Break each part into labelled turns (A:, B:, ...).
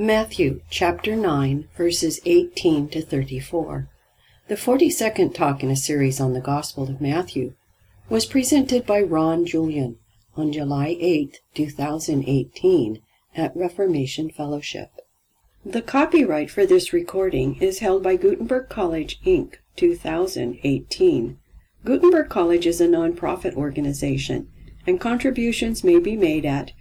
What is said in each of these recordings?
A: Matthew chapter 9, verses 18 to 34. The 42nd talk in a series on the Gospel of Matthew was presented by Ron Julian on July 8, 2018 at Reformation Fellowship. The copyright for this recording is held by Gutenberg College, Inc., 2018. Gutenberg College is a non-profit organization, and contributions may be made at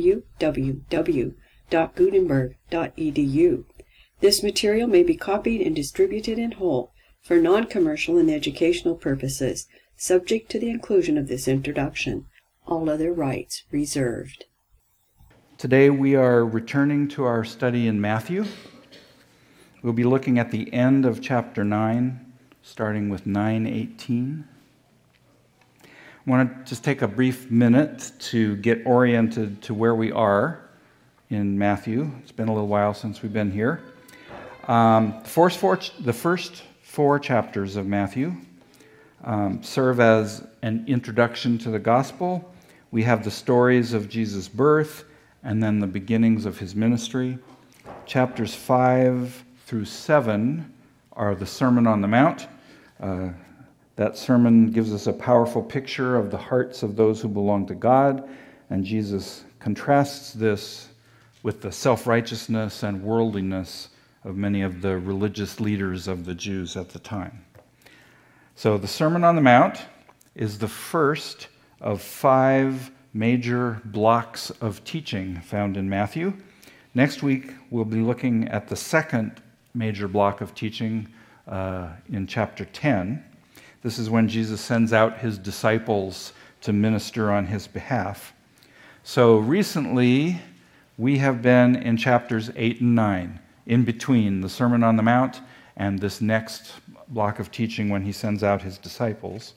A: www.gutenberg.edu. This material may be copied and distributed in whole for non-commercial and educational purposes, subject to the inclusion of this introduction. All other rights reserved.
B: Today we are returning to our study in Matthew. We'll be looking at the end of chapter 9, starting with 9:18. I want to just take a brief minute to get oriented to where we are in Matthew. It's been a little while since we've been here. The first four chapters of Matthew serve as an introduction to the gospel. We have the stories of Jesus' birth and then the beginnings of his ministry. Chapters 5 through 7 are the Sermon on the Mount. That sermon gives us a powerful picture of the hearts of those who belong to God, and Jesus contrasts this with the self-righteousness and worldliness of many of the religious leaders of the Jews at the time. So the Sermon on the Mount is the first of 5 major blocks of teaching found in Matthew. Next week, we'll be looking at the second major block of teaching in chapter 10. This is when Jesus sends out his disciples to minister on his behalf. So recently, we have been in chapters 8 and 9, in between the Sermon on the Mount and this next block of teaching when he sends out his disciples.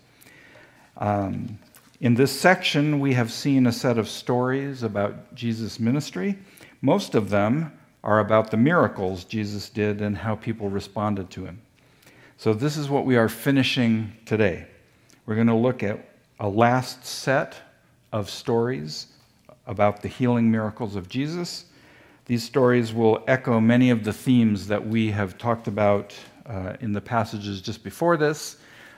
B: In this section, we have seen a set of stories about Jesus' ministry. Most of them are about the miracles Jesus did and how people responded to him. So this is what we are finishing today. We're going to look at a last set of stories about the healing miracles of Jesus. These stories will echo many of the themes that we have talked about in the passages just before this.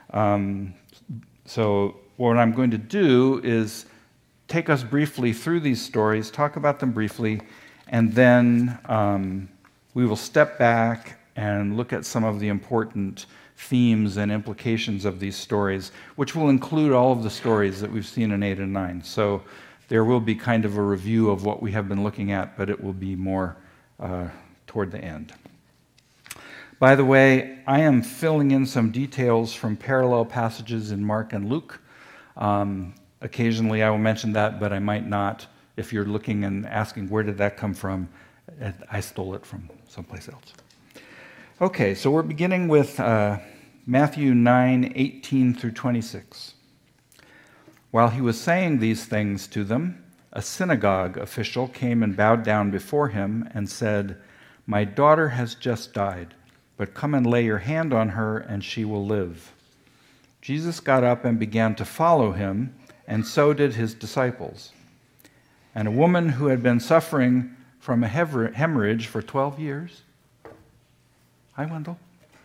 B: So what I'm going to do is take us briefly through these stories, talk about them briefly, and then we will step back and look at some of the important themes and implications of these stories, which will include all of the stories that we've seen in 8 and 9. So there will be kind of a review of what we have been looking at, but it will be more toward the end. By the way, I am filling in some details from parallel passages in Mark and Luke. Occasionally I will mention that, but I might not. If you're looking and asking where did that come from, I stole it from someplace else. Okay, so we're beginning with Matthew 9:18 through 26. While he was saying these things to them, a synagogue official came and bowed down before him and said, "My daughter has just died, but come and lay your hand on her and she will live." Jesus got up and began to follow him, and so did his disciples. And a woman who had been suffering from a hemorrhage for 12 years, hi, Wendell,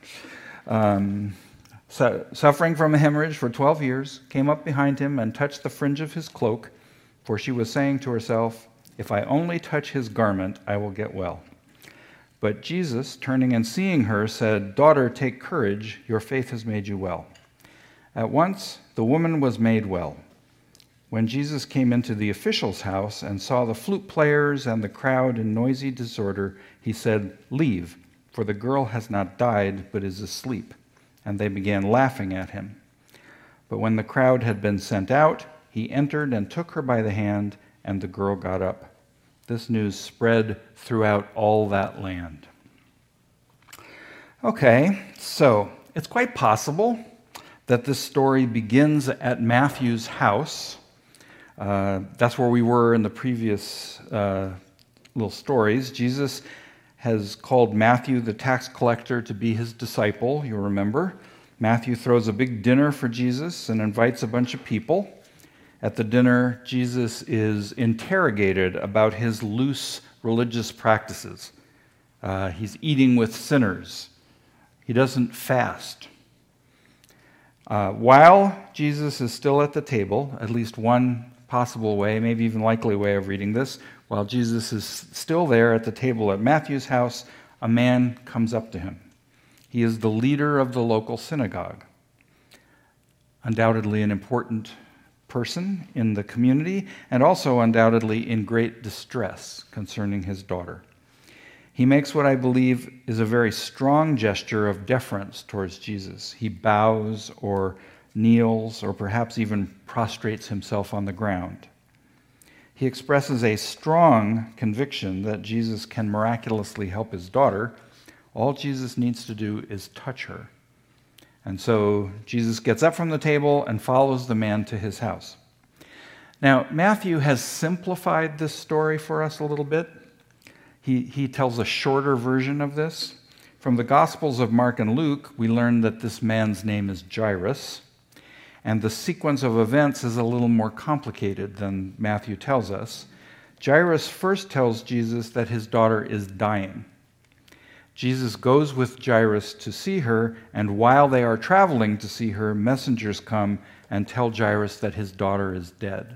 B: suffering from a hemorrhage for 12 years, came up behind him and touched the fringe of his cloak, for she was saying to herself, "If I only touch his garment, I will get well." But Jesus, turning and seeing her, said, "Daughter, take courage, your faith has made you well." At once, the woman was made well. When Jesus came into the official's house and saw the flute players and the crowd in noisy disorder, he said, "Leave, for the girl has not died, but is asleep." And they began laughing at him. But when the crowd had been sent out, he entered and took her by the hand, and the girl got up. This news spread throughout all that land. Okay, so it's quite possible that this story begins at Matthew's house. That's where we were in the previous little stories. Jesus has called Matthew, the tax collector, to be his disciple, you remember. Matthew throws a big dinner for Jesus and invites a bunch of people. At the dinner, Jesus is interrogated about his loose religious practices. He's eating with sinners. He doesn't fast. While Jesus is still at the table, at least one possible way, maybe even likely way of reading this, while Jesus is still there at the table at Matthew's house, a man comes up to him. He is the leader of the local synagogue, undoubtedly an important person in the community, and also undoubtedly in great distress concerning his daughter. He makes what I believe is a very strong gesture of deference towards Jesus. He bows or kneels or perhaps even prostrates himself on the ground. He expresses a strong conviction that Jesus can miraculously help his daughter. All Jesus needs to do is touch her. And so Jesus gets up from the table and follows the man to his house. Now, Matthew has simplified this story for us a little bit. He tells a shorter version of this. From the Gospels of Mark and Luke, we learn that this man's name is Jairus, and the sequence of events is a little more complicated than Matthew tells us. Jairus first tells Jesus that his daughter is dying. Jesus goes with Jairus to see her, and while they are traveling to see her, messengers come and tell Jairus that his daughter is dead.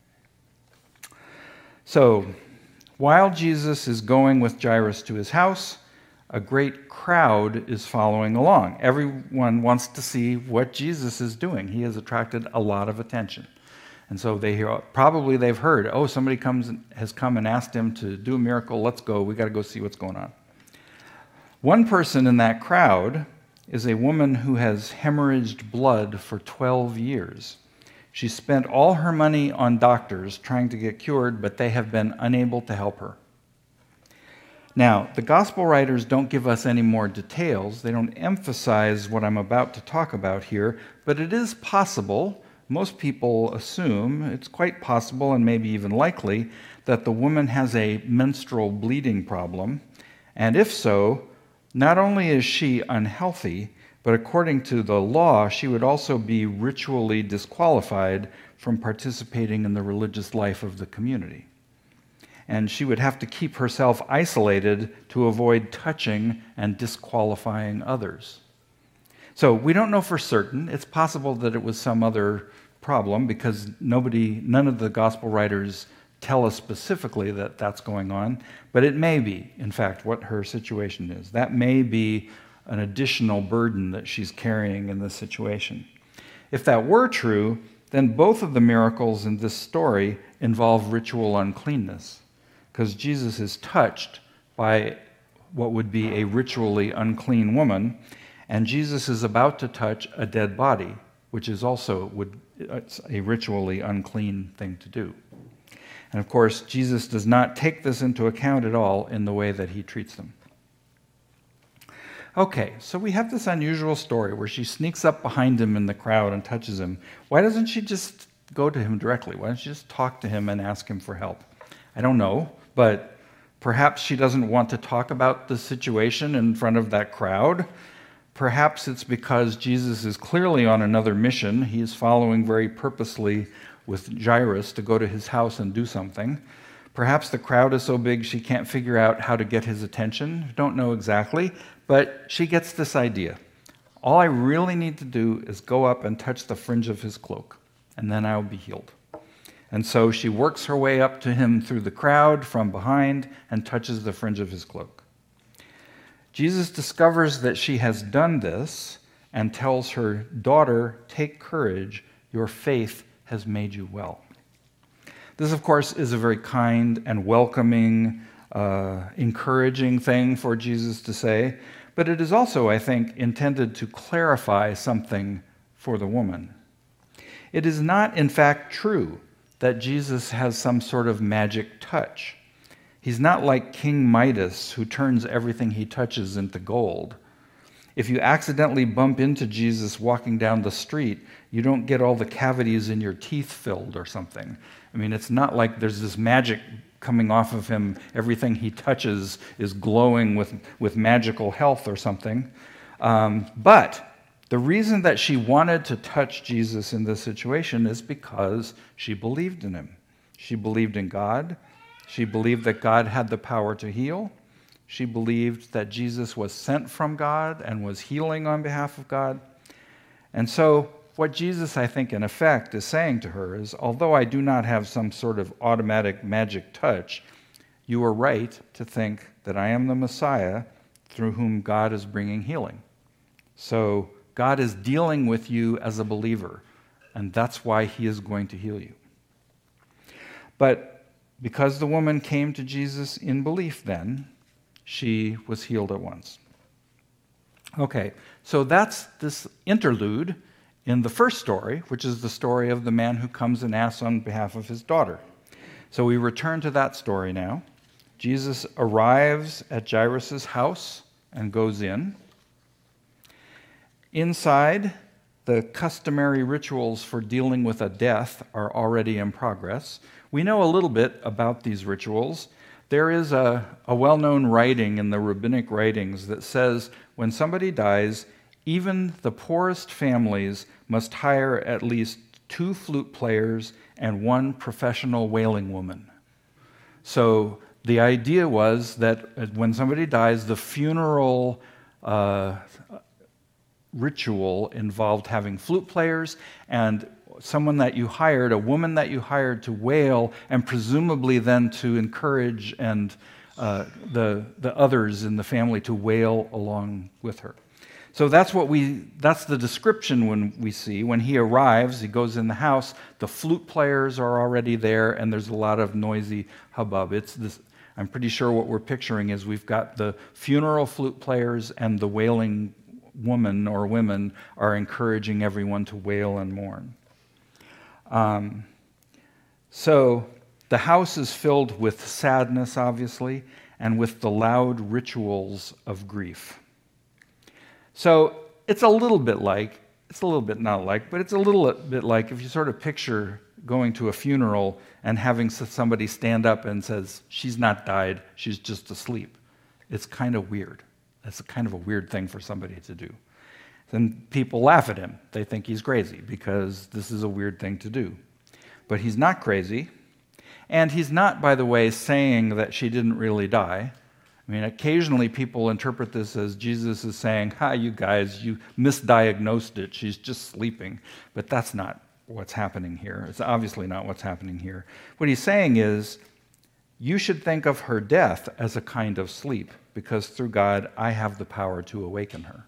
B: So, while Jesus is going with Jairus to his house, a great crowd is following along. Everyone wants to see what Jesus is doing. He has attracted a lot of attention. And so they've heard, oh, somebody has come and asked him to do a miracle. Let's go. We got to go see what's going on. One person in that crowd is a woman who has hemorrhaged blood for 12 years. She spent all her money on doctors trying to get cured, but they have been unable to help her. Now, the gospel writers don't give us any more details. They don't emphasize what I'm about to talk about here, but it is possible, most people assume, it's quite possible and maybe even likely, that the woman has a menstrual bleeding problem. And if so, not only is she unhealthy, but according to the law, she would also be ritually disqualified from participating in the religious life of the community. And she would have to keep herself isolated to avoid touching and disqualifying others. So we don't know for certain. It's possible that it was some other problem because none of the gospel writers tell us specifically that that's going on, but it may be, in fact, what her situation is. That may be an additional burden that she's carrying in this situation. If that were true, then both of the miracles in this story involve ritual uncleanness, because Jesus is touched by what would be a ritually unclean woman, and Jesus is about to touch a dead body, which is also a ritually unclean thing to do. And of course, Jesus does not take this into account at all in the way that he treats them. Okay, so we have this unusual story where she sneaks up behind him in the crowd and touches him. Why doesn't she just go to him directly? Why don't she just talk to him and ask him for help? I don't know, but perhaps she doesn't want to talk about the situation in front of that crowd. Perhaps it's because Jesus is clearly on another mission. He is following very purposely with Jairus to go to his house and do something. Perhaps the crowd is so big she can't figure out how to get his attention. Don't know exactly, but she gets this idea. All I really need to do is go up and touch the fringe of his cloak, and then I'll be healed. And so she works her way up to him through the crowd from behind and touches the fringe of his cloak. Jesus discovers that she has done this and tells her, "Daughter, take courage, your faith has made you well." This, of course, is a very kind and welcoming, encouraging thing for Jesus to say, but it is also, I think, intended to clarify something for the woman. It is not, in fact, true that Jesus has some sort of magic touch. He's not like King Midas, who turns everything he touches into gold. If you accidentally bump into Jesus walking down the street, you don't get all the cavities in your teeth filled or something. I mean, it's not like there's this magic coming off of him. Everything he touches is glowing with magical health or something. But the reason that she wanted to touch Jesus in this situation is because she believed in him. She believed in God. She believed that God had the power to heal. She believed that Jesus was sent from God and was healing on behalf of God. And so what Jesus, I think, in effect, is saying to her is, although I do not have some sort of automatic magic touch, you are right to think that I am the Messiah through whom God is bringing healing. So God is dealing with you as a believer, and that's why he is going to heal you. But because the woman came to Jesus in belief then, she was healed at once. Okay, so that's this interlude in the first story, which is the story of the man who comes and asks on behalf of his daughter. So we return to that story now. Jesus arrives at Jairus' house and goes in. Inside, the customary rituals for dealing with a death are already in progress. We know a little bit about these rituals. There is a well-known writing in the rabbinic writings that says when somebody dies, even the poorest families must hire at least 2 flute players and 1 professional wailing woman. So the idea was that when somebody dies, the funeral ritual involved having flute players and someone that you hired, a woman that you hired to wail, and presumably then to encourage and the others in the family to wail along with her. So that's the description when we see. When he arrives, he goes in the house, the flute players are already there, and there's a lot of noisy hubbub. I'm pretty sure what we're picturing is we've got the funeral flute players and the wailing woman or women are encouraging everyone to wail and mourn. So the house is filled with sadness, obviously, and with the loud rituals of grief. So it's a little bit not like, but it's a little bit like if you sort of picture going to a funeral and having somebody stand up and says, she's not died, she's just asleep. It's kind of weird. That's kind of a weird thing for somebody to do. Then people laugh at him. They think he's crazy because this is a weird thing to do. But he's not crazy. And he's not, by the way, saying that she didn't really die. I mean, occasionally people interpret this as Jesus is saying, you guys, you misdiagnosed it. She's just sleeping. But that's not what's happening here. It's obviously not what's happening here. What he's saying is, you should think of her death as a kind of sleep, because through God, I have the power to awaken her.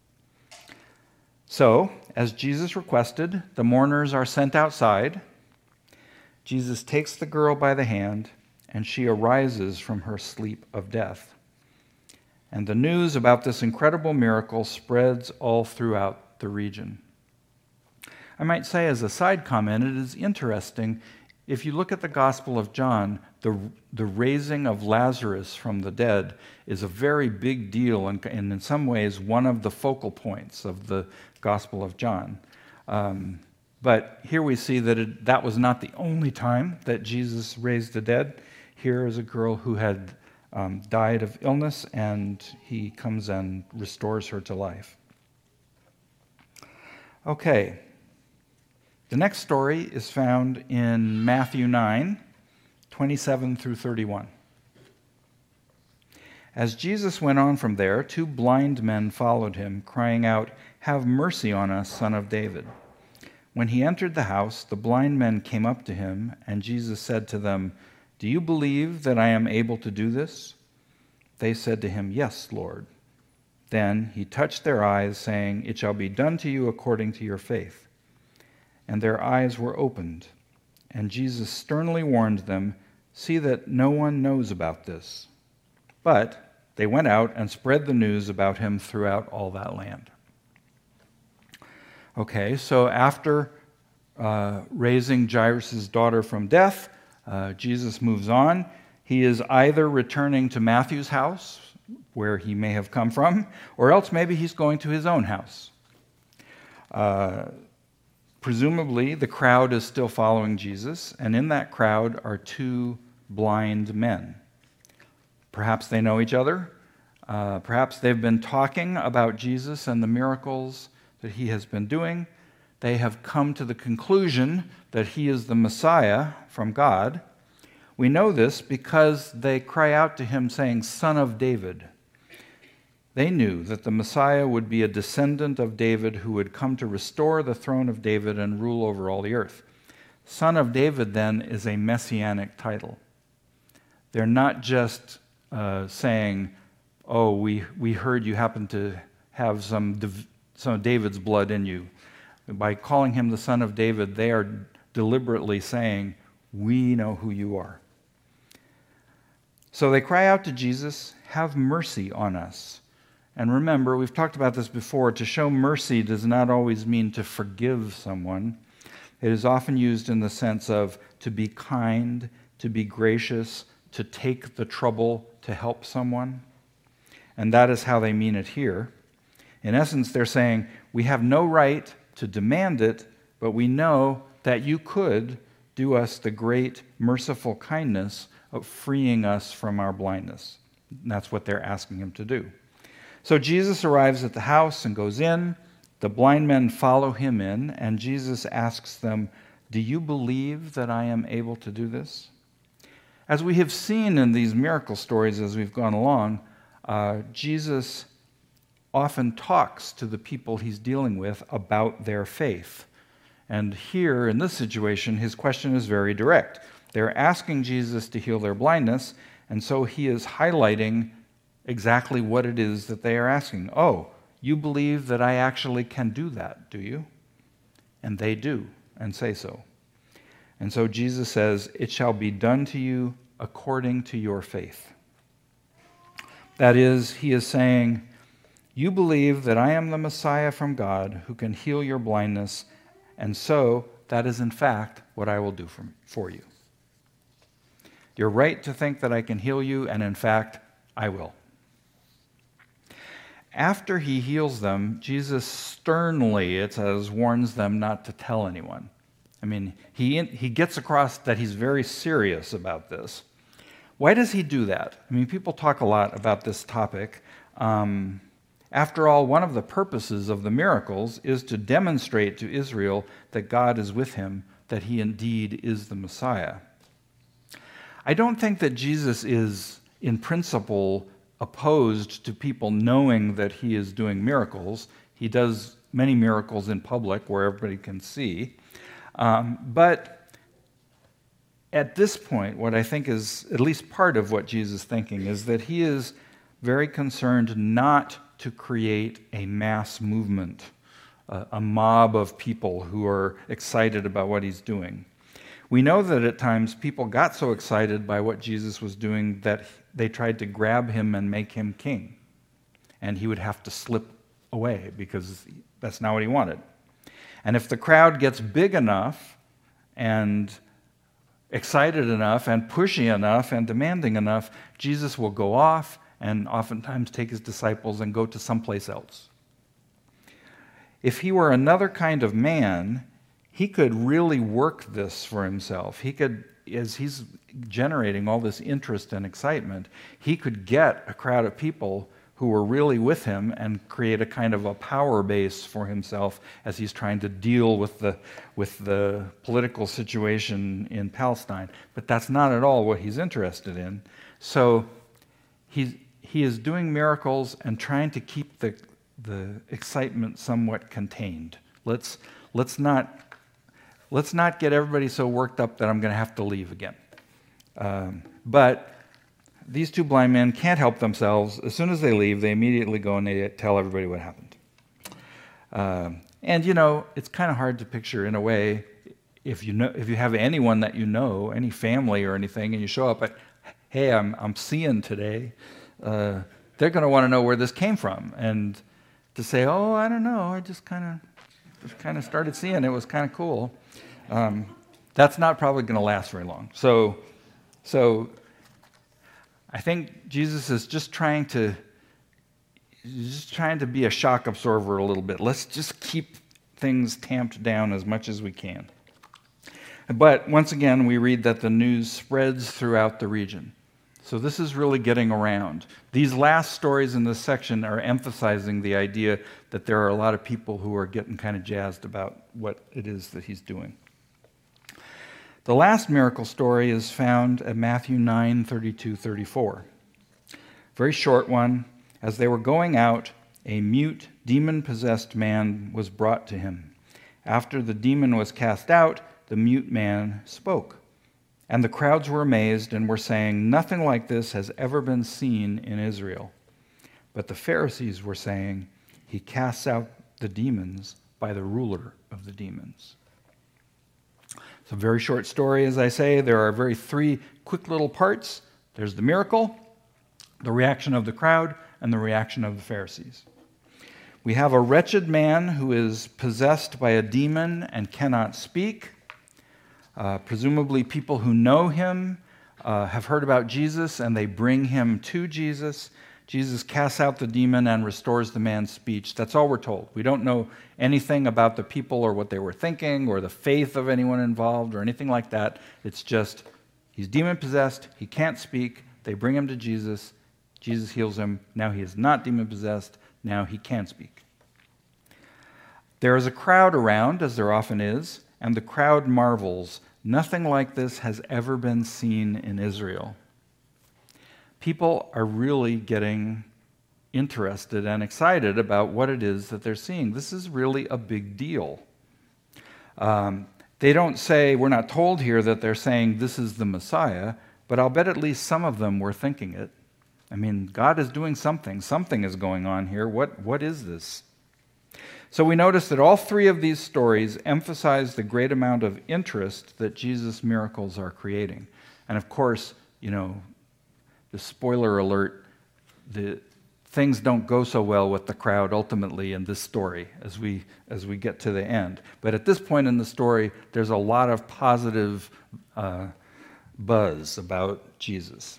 B: So, as Jesus requested, the mourners are sent outside. Jesus takes the girl by the hand, and she arises from her sleep of death. And the news about this incredible miracle spreads all throughout the region. I might say as a side comment, it is interesting, if you look at the Gospel of John, the raising of Lazarus from the dead is a very big deal and in some ways one of the focal points of the Gospel of John. But here we see that that was not the only time that Jesus raised the dead. Here is a girl who had died of illness, and he comes and restores her to life. Okay. The next story is found in Matthew 9, 27 through 31. As Jesus went on from there, 2 blind men followed him, crying out, "Have mercy on us, Son of David." When he entered the house, the blind men came up to him, and Jesus said to them, "Do you believe that I am able to do this?" They said to him, "Yes, Lord." Then he touched their eyes, saying, "It shall be done to you according to your faith." And their eyes were opened. And Jesus sternly warned them, "See that no one knows about this." But they went out and spread the news about him throughout all that land. Okay, so after raising Jairus' daughter from death, Jesus moves on. He is either returning to Matthew's house, where he may have come from, or else maybe he's going to his own house. Presumably, the crowd is still following Jesus, and in that crowd are 2 blind men. Perhaps they know each other. Perhaps they've been talking about Jesus and the miracles that he has been doing. They have come to the conclusion that he is the Messiah from God. We know this because they cry out to him saying, "Son of David." They knew that the Messiah would be a descendant of David who would come to restore the throne of David and rule over all the earth. Son of David, then, is a messianic title. They're not just saying, "Oh, we heard you happen to have some of David's blood in you." By calling him the Son of David, they are deliberately saying, "We know who you are." So they cry out to Jesus, "Have mercy on us." And remember, we've talked about this before, to show mercy does not always mean to forgive someone. It is often used in the sense of to be kind, to be gracious, to take the trouble to help someone. And that is how they mean it here. In essence, they're saying, we have no right to demand it, but we know that you could do us the great merciful kindness of freeing us from our blindness. And that's what they're asking him to do. So Jesus arrives at the house and goes in. The blind men follow him in, and Jesus asks them, "Do you believe that I am able to do this?" As we have seen in these miracle stories as we've gone along, Jesus often talks to the people he's dealing with about their faith. And here, in this situation, his question is very direct. They're asking Jesus to heal their blindness, and so he is highlighting exactly what it is that they are asking. "Oh, you believe that I actually can do that, do you?" And they do, and say so. And so Jesus says, "It shall be done to you according to your faith." That is, he is saying, you believe that I am the Messiah from God who can heal your blindness, and so that is in fact what I will do for you. You're right to think that I can heal you, and in fact, I will. After he heals them, Jesus sternly, it says, warns them not to tell anyone. I mean, he gets across that he's very serious about this. Why does he do that? I mean, people talk a lot about this topic. After all, one of the purposes of the miracles is to demonstrate to Israel that God is with him, that he indeed is the Messiah. I don't think that Jesus is, in principle, opposed to people knowing that he is doing miracles. He does many miracles in public where everybody can see. But at this point, what I think is at least part of what Jesus is thinking is that he is very concerned not to create a mass movement, a mob of people who are excited about what he's doing. We know that at times people got so excited by what Jesus was doing that they tried to grab him and make him king. And he would have to slip away because that's not what he wanted. And if the crowd gets big enough and excited enough and pushy enough and demanding enough, Jesus will go off and oftentimes take his disciples and go to someplace else. If he were another kind of man, he could really work this for himself. He could, as he's generating all this interest and excitement, he could get a crowd of people who were really with him and create a kind of a power base for himself as he's trying to deal with the political situation in Palestine. But that's not at all what he's interested in. So he is doing miracles and trying to keep the excitement somewhat contained. Let's not get everybody so worked up that I'm going to have to leave again. But these two blind men can't help themselves. As soon as they leave, they immediately go and they tell everybody what happened. And it's kind of hard to picture in a way if you have anyone that you know, any family or anything, and you show up at, "Hey, I'm seeing today." They're going to want to know where this came from, and to say, "Oh, I don't know, I just kind of started seeing it. Was kind of cool." That's not probably going to last very long. So I think Jesus is just trying to be a shock absorber a little bit. Let's just keep things tamped down as much as we can. But once again, we read that the news spreads throughout the region. So this is really getting around. These last stories in this section are emphasizing the idea that there are a lot of people who are getting kind of jazzed about what it is that he's doing. The last miracle story is found at Matthew 9:32-34. Very short one. As they were going out, a mute, demon-possessed man was brought to him. After the demon was cast out, the mute man spoke. And the crowds were amazed and were saying, "Nothing like this has ever been seen in Israel." But the Pharisees were saying, "He casts out the demons by the ruler of the demons." It's a very short story, as I say. There are three quick little parts. There's the miracle, the reaction of the crowd, and the reaction of the Pharisees. We have a wretched man who is possessed by a demon and cannot speak. Presumably people who know him have heard about Jesus, and they bring him to Jesus. Jesus casts out the demon and restores the man's speech. That's all we're told. We don't know anything about the people or what they were thinking or the faith of anyone involved or anything like that. It's just he's demon-possessed, he can't speak, they bring him to Jesus, Jesus heals him, now he is not demon-possessed, now he can speak. There is a crowd around, as there often is, and the crowd marvels. Nothing like this has ever been seen in Israel. People are really getting interested and excited about what it is that they're seeing. This is really a big deal. They don't say, we're not told here that they're saying this is the Messiah, but I'll bet at least some of them were thinking it. I mean, God is doing something. Something is going on here. What is this? So we notice that all three of these stories emphasize the great amount of interest that Jesus' miracles are creating. And of course, the spoiler alert, the things don't go so well with the crowd ultimately in this story as we get to the end. But at this point in the story, there's a lot of positive buzz about Jesus.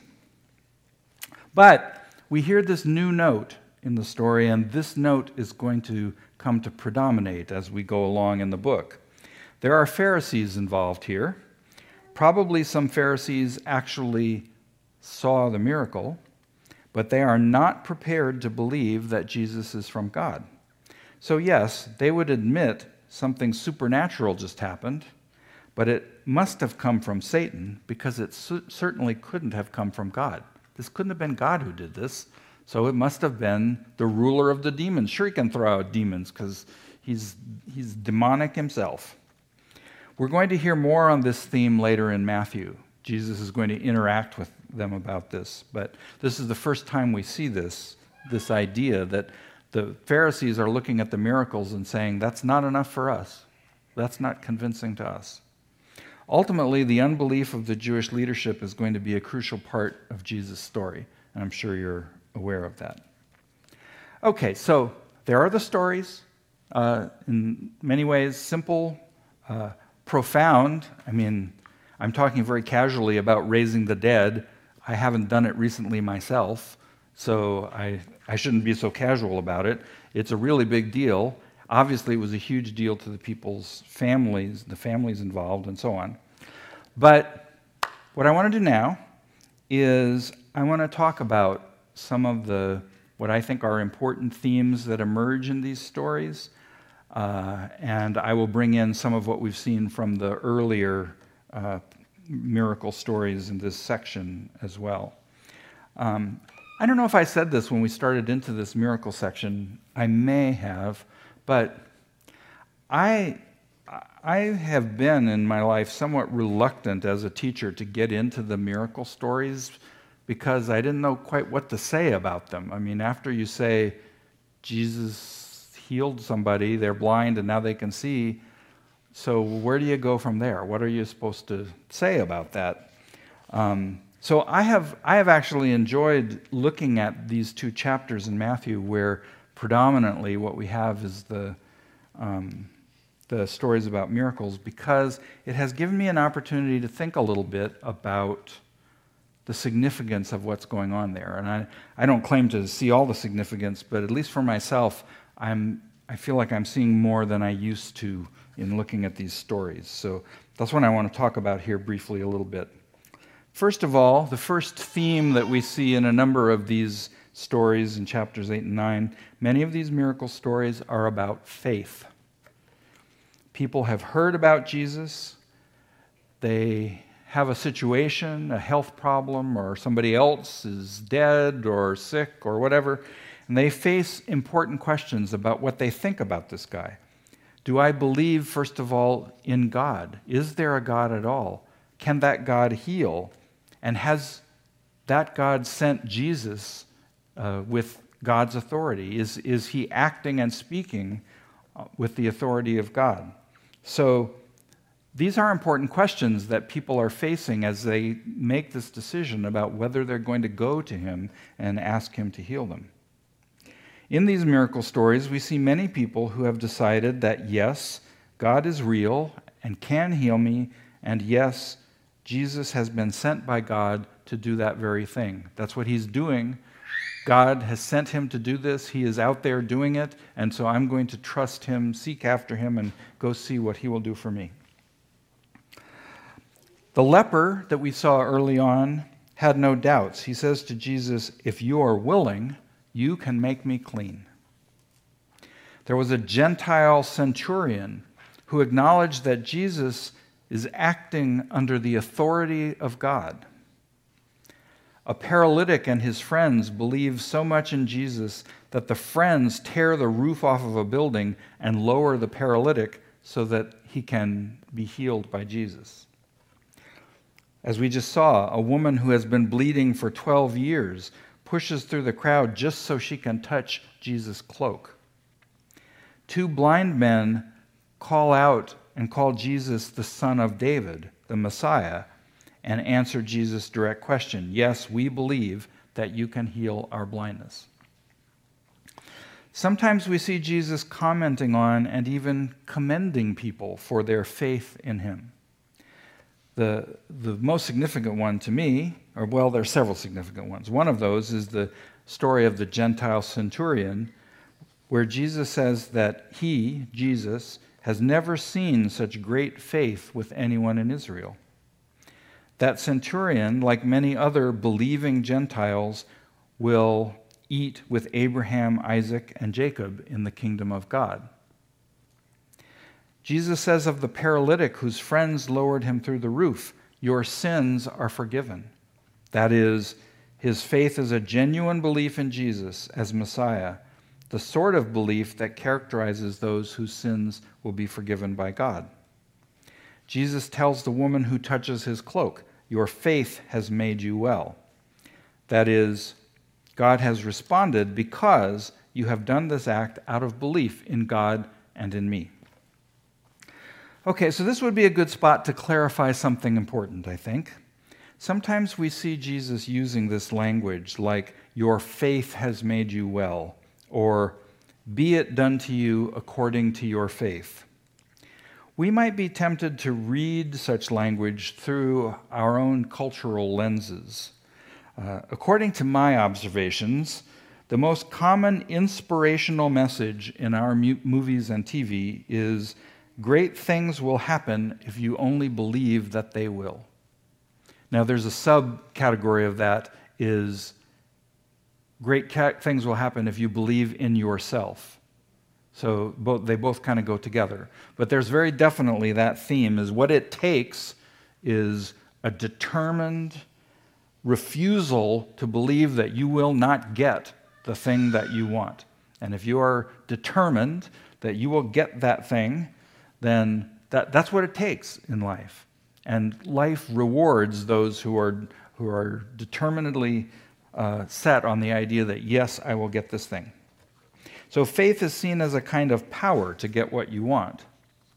B: But we hear this new note in the story, and this note is going to come to predominate as we go along in the book. There are Pharisees involved here. Probably some Pharisees actually saw the miracle, but they are not prepared to believe that Jesus is from God. So yes, they would admit something supernatural just happened, but it must have come from Satan because it certainly couldn't have come from God. This couldn't have been God who did this, so it must have been the ruler of the demons. Sure, he can throw out demons because he's demonic himself. We're going to hear more on this theme later in Matthew. Jesus is going to interact with them about this, but this is the first time we see this idea that the Pharisees are looking at the miracles and saying, that's not enough for us. That's not convincing to us. Ultimately, the unbelief of the Jewish leadership is going to be a crucial part of Jesus' story, and I'm sure you're aware of that. Okay, so there are the stories, in many ways simple, profound. I mean, I'm talking very casually about raising the dead. I haven't done it recently myself, so I shouldn't be so casual about it. It's a really big deal. Obviously, it was a huge deal to the people's families, the families involved, and so on. But what I want to do now is I want to talk about some of what I think are important themes that emerge in these stories, and I will bring in some of what we've seen from the earlier miracle stories in this section as well. I don't know if I said this when we started into this miracle section. I may have, but I have been in my life somewhat reluctant as a teacher to get into the miracle stories because I didn't know quite what to say about them. I mean, after you say Jesus healed somebody, they're blind and now they can see, so where do you go from there? What are you supposed to say about that? So I have actually enjoyed looking at these two chapters in Matthew where predominantly what we have is the stories about miracles, because it has given me an opportunity to think a little bit about the significance of what's going on there. And I don't claim to see all the significance, but at least for myself, I feel like I'm seeing more than I used to in looking at these stories. So that's what I want to talk about here briefly a little bit. First of all, the first theme that we see in a number of these stories in chapters 8 and 9, many of these miracle stories are about faith. People have heard about Jesus. they have a situation, a health problem, or somebody else is dead or sick or whatever, and they face important questions about what they think about this guy. Do I believe, first of all, in God? Is there a God at all? Can that God heal? And has that God sent Jesus with God's authority? Is he acting and speaking with the authority of God? So these are important questions that people are facing as they make this decision about whether they're going to go to him and ask him to heal them. In these miracle stories, we see many people who have decided that yes, God is real and can heal me, and yes, Jesus has been sent by God to do that very thing. That's what he's doing. God has sent him to do this. He is out there doing it, and so I'm going to trust him, seek after him, and go see what he will do for me. The leper that we saw early on had no doubts. He says to Jesus, "If you are willing, you can make me clean." There was a Gentile centurion who acknowledged that Jesus is acting under the authority of God. A paralytic and his friends believe so much in Jesus that the friends tear the roof off of a building and lower the paralytic so that he can be healed by Jesus. As we just saw, a woman who has been bleeding for 12 years pushes through the crowd just so she can touch Jesus' cloak. 2 blind men call out and call Jesus the Son of David, the Messiah, and answer Jesus' direct question, "Yes, we believe that you can heal our blindness." Sometimes we see Jesus commenting on and even commending people for their faith in him. The most significant one to me, there are several significant ones. One of those is the story of the Gentile centurion, where Jesus says that he, Jesus, has never seen such great faith with anyone in Israel. That centurion, like many other believing Gentiles, will eat with Abraham, Isaac, and Jacob in the kingdom of God. Jesus says of the paralytic whose friends lowered him through the roof, "Your sins are forgiven." That is, his faith is a genuine belief in Jesus as Messiah, the sort of belief that characterizes those whose sins will be forgiven by God. Jesus tells the woman who touches his cloak, "Your faith has made you well." That is, God has responded because you have done this act out of belief in God and in me. Okay, so this would be a good spot to clarify something important, I think. Sometimes we see Jesus using this language like, "Your faith has made you well," or "Be it done to you according to your faith." We might be tempted to read such language through our own cultural lenses. According to my observations, the most common inspirational message in our movies and TV is, "Great things will happen if you only believe that they will." Now, there's a subcategory of that is, "Great things will happen if you believe in yourself." So they both kind of go together. But there's very definitely that theme is what it takes is a determined refusal to believe that you will not get the thing that you want. And if you are determined that you will get that thing, then that's what it takes in life. And life rewards those who are determinedly set on the idea that, yes, I will get this thing. So faith is seen as a kind of power to get what you want.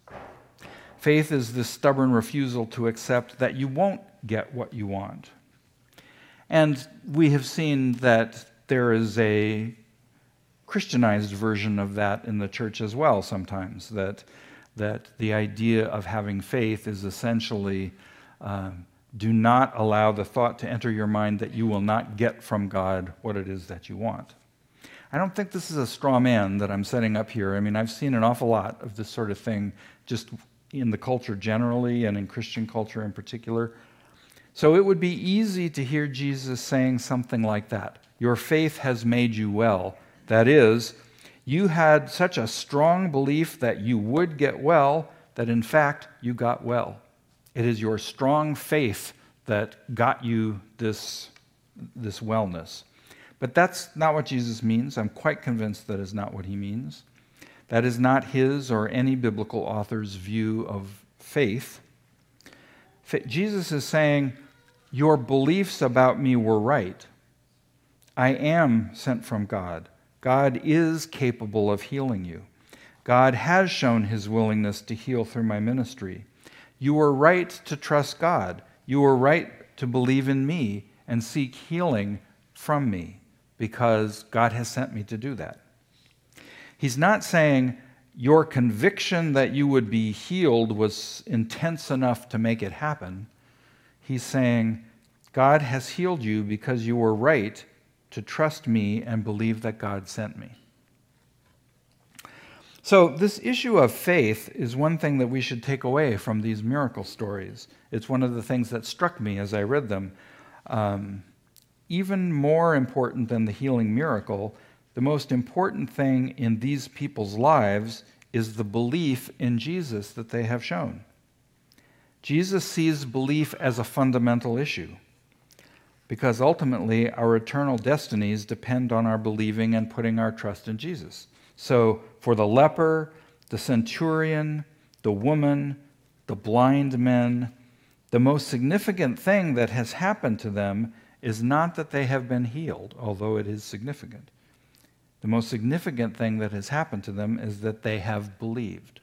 B: Faith is this stubborn refusal to accept that you won't get what you want. And we have seen that there is a Christianized version of that in the church as well sometimes, that the idea of having faith is essentially do not allow the thought to enter your mind that you will not get from God what it is that you want. I don't think this is a straw man that I'm setting up here. I mean, I've seen an awful lot of this sort of thing just in the culture generally and in Christian culture in particular. So it would be easy to hear Jesus saying something like that. "Your faith has made you well." That is, you had such a strong belief that you would get well that in fact you got well. It is your strong faith that got you this wellness. But that's not what Jesus means. I'm quite convinced that is not what he means. That is not his or any biblical author's view of faith. Jesus is saying, your beliefs about me were right. I am sent from God. God is capable of healing you. God has shown his willingness to heal through my ministry. You were right to trust God. You were right to believe in me and seek healing from me because God has sent me to do that. He's not saying your conviction that you would be healed was intense enough to make it happen. He's saying God has healed you because you were right to trust me and believe that God sent me. So this issue of faith is one thing that we should take away from these miracle stories. It's one of the things that struck me as I read them. Even more important than the healing miracle, the most important thing in these people's lives is the belief in Jesus that they have shown. Jesus sees belief as a fundamental issue because ultimately our eternal destinies depend on our believing and putting our trust in Jesus. So for the leper, the centurion, the woman, the blind men, the most significant thing that has happened to them is not that they have been healed, although it is significant. The most significant thing that has happened to them is that they have believed.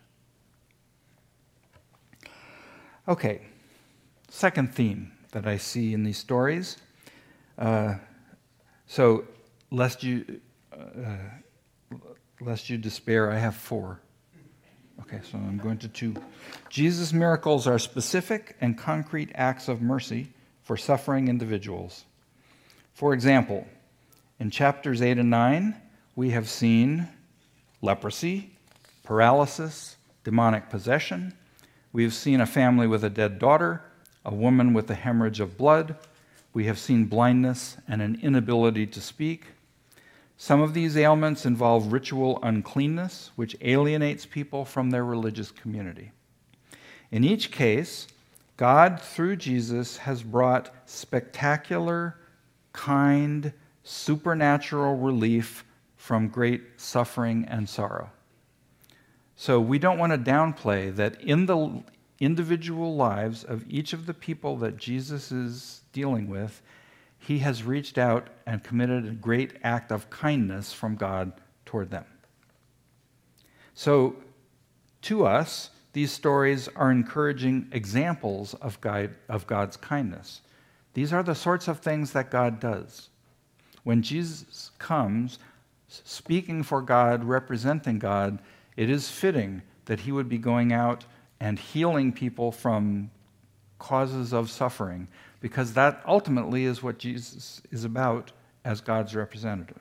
B: Okay, second theme that I see in these stories. So, lest you despair, I have 4. Okay, so I'm going to 2. Jesus' miracles are specific and concrete acts of mercy for suffering individuals. For example, in chapters 8 and 9, we have seen leprosy, paralysis, demonic possession. We have seen a family with a dead daughter, a woman with a hemorrhage of blood. We have seen blindness and an inability to speak. Some of these ailments involve ritual uncleanness, which alienates people from their religious community. In each case, God, through Jesus, has brought spectacular, kind, supernatural relief from great suffering and sorrow. So we don't want to downplay that in the individual lives of each of the people that Jesus is dealing with, he has reached out and committed a great act of kindness from God toward them. So to us, these stories are encouraging examples of God's kindness. These are the sorts of things that God does. When Jesus comes, speaking for God, representing God, it is fitting that he would be going out and healing people from causes of suffering, because that ultimately is what Jesus is about as God's representative.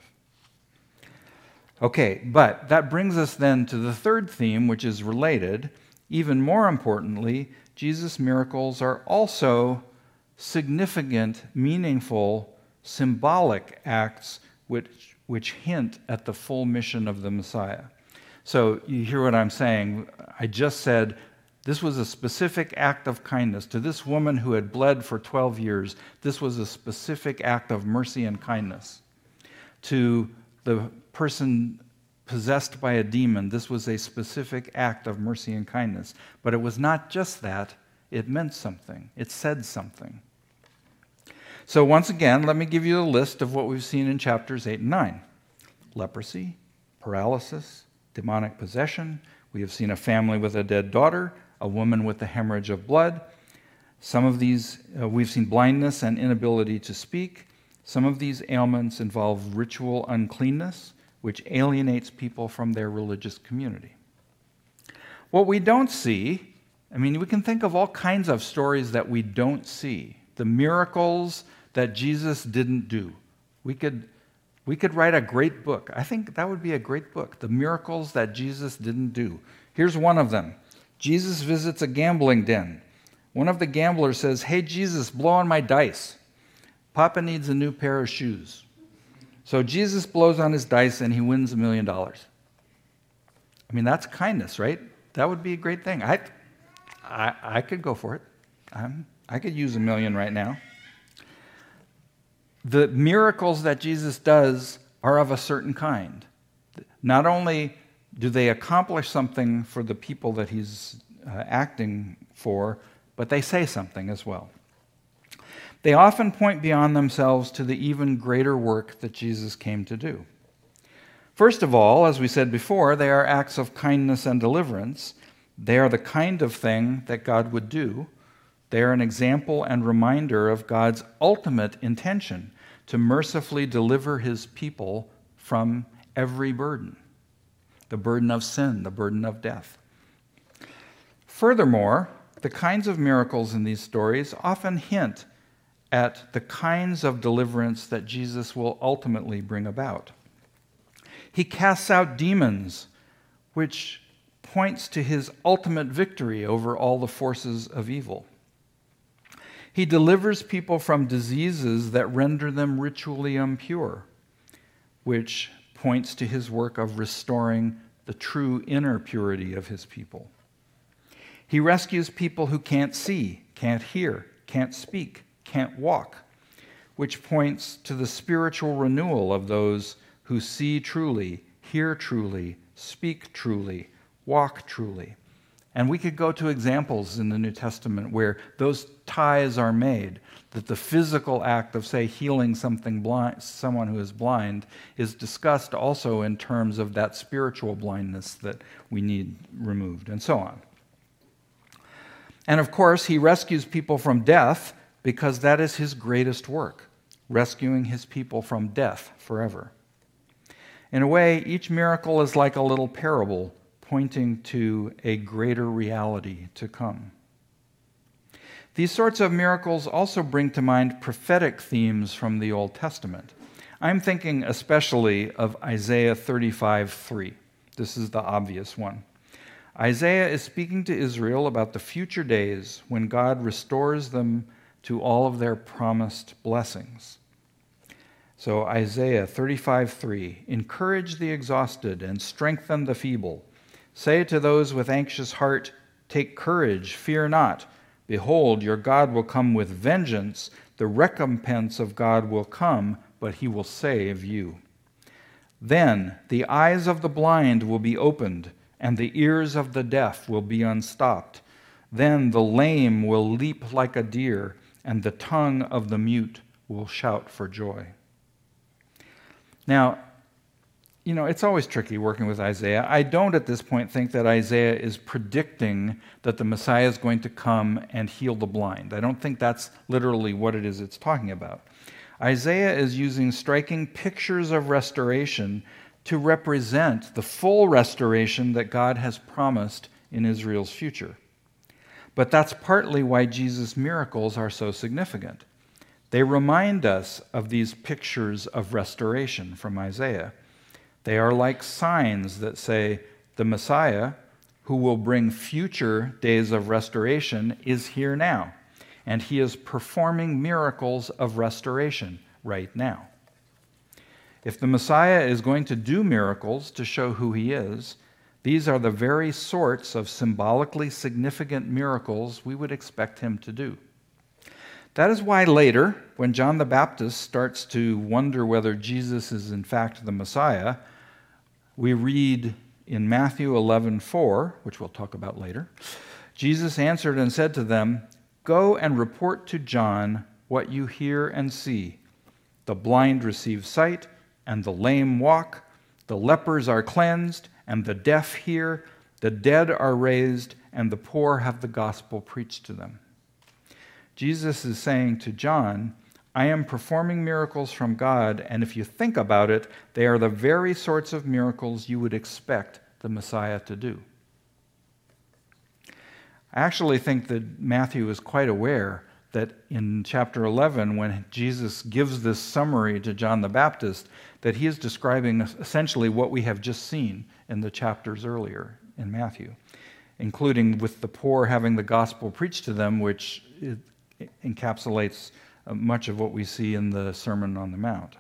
B: Okay, but that brings us then to the third theme, which is related. Even more importantly, Jesus' miracles are also significant, meaningful, symbolic acts which hint at the full mission of the Messiah. So you hear what I'm saying. I just said this was a specific act of kindness. To this woman who had bled for 12 years, this was a specific act of mercy and kindness. To the person possessed by a demon, this was a specific act of mercy and kindness. But it was not just that. It meant something. It said something. So once again, let me give you a list of what we've seen in chapters 8 and 9. Leprosy, paralysis, demonic possession. We have seen a family with a dead daughter, a woman with a hemorrhage of blood. Some of these, we've seen blindness and inability to speak. Some of these ailments involve ritual uncleanness, which alienates people from their religious community. What we don't see, we can think of all kinds of stories that we don't see. The miracles that Jesus didn't do. We could write a great book. I think that would be a great book. The miracles that Jesus didn't do. Here's one of them. Jesus visits a gambling den. One of the gamblers says, "Hey, Jesus, blow on my dice. Papa needs a new pair of shoes." So Jesus blows on his dice and he wins $1 million. That's kindness, right? That would be a great thing. I could go for it. I could use $1 million right now. The miracles that Jesus does are of a certain kind. Not only do they accomplish something for the people that he's acting for, but they say something as well. They often point beyond themselves to the even greater work that Jesus came to do. First of all, as we said before, they are acts of kindness and deliverance. They are the kind of thing that God would do. They are an example and reminder of God's ultimate intention to mercifully deliver his people from every burden, the burden of sin, the burden of death. Furthermore, the kinds of miracles in these stories often hint at the kinds of deliverance that Jesus will ultimately bring about. He casts out demons, which points to his ultimate victory over all the forces of evil. He delivers people from diseases that render them ritually impure, which points to his work of restoring the true inner purity of his people. He rescues people who can't see, can't hear, can't speak, can't walk, which points to the spiritual renewal of those who see truly, hear truly, speak truly, walk truly. And we could go to examples in the New Testament where those ties are made, that the physical act of, say, healing someone who is blind is discussed also in terms of that spiritual blindness that we need removed, and so on. And of course, he rescues people from death because that is his greatest work, rescuing his people from death forever. In a way, each miracle is like a little parable pointing to a greater reality to come. These sorts of miracles also bring to mind prophetic themes from the Old Testament. I'm thinking especially of Isaiah 35:3. This is the obvious one. Isaiah is speaking to Israel about the future days when God restores them to all of their promised blessings. So Isaiah 35:3, encourage the exhausted and strengthen the feeble. Say to those with anxious heart, take courage, fear not. Behold, your God will come with vengeance. The recompense of God will come, but he will save you. Then the eyes of the blind will be opened, and the ears of the deaf will be unstopped. Then the lame will leap like a deer, and the tongue of the mute will shout for joy. Now, it's always tricky working with Isaiah. I don't at this point think that Isaiah is predicting that the Messiah is going to come and heal the blind. I don't think that's literally what it is it's talking about. Isaiah is using striking pictures of restoration to represent the full restoration that God has promised in Israel's future. But that's partly why Jesus' miracles are so significant. They remind us of these pictures of restoration from Isaiah. They are like signs that say the Messiah, who will bring future days of restoration, is here now, and he is performing miracles of restoration right now. If the Messiah is going to do miracles to show who he is, these are the very sorts of symbolically significant miracles we would expect him to do. That is why later, when John the Baptist starts to wonder whether Jesus is in fact the Messiah, we read in Matthew 11:4, which we'll talk about later, Jesus answered and said to them, go and report to John what you hear and see. The blind receive sight, and the lame walk, the lepers are cleansed, and the deaf hear, the dead are raised, and the poor have the gospel preached to them. Jesus is saying to John, I am performing miracles from God, and if you think about it, they are the very sorts of miracles you would expect the Messiah to do. I actually think that Matthew is quite aware that in chapter 11, when Jesus gives this summary to John the Baptist, that he is describing essentially what we have just seen in the chapters earlier in Matthew, including with the poor having the gospel preached to them, which encapsulates much of what we see in the Sermon on the Mount.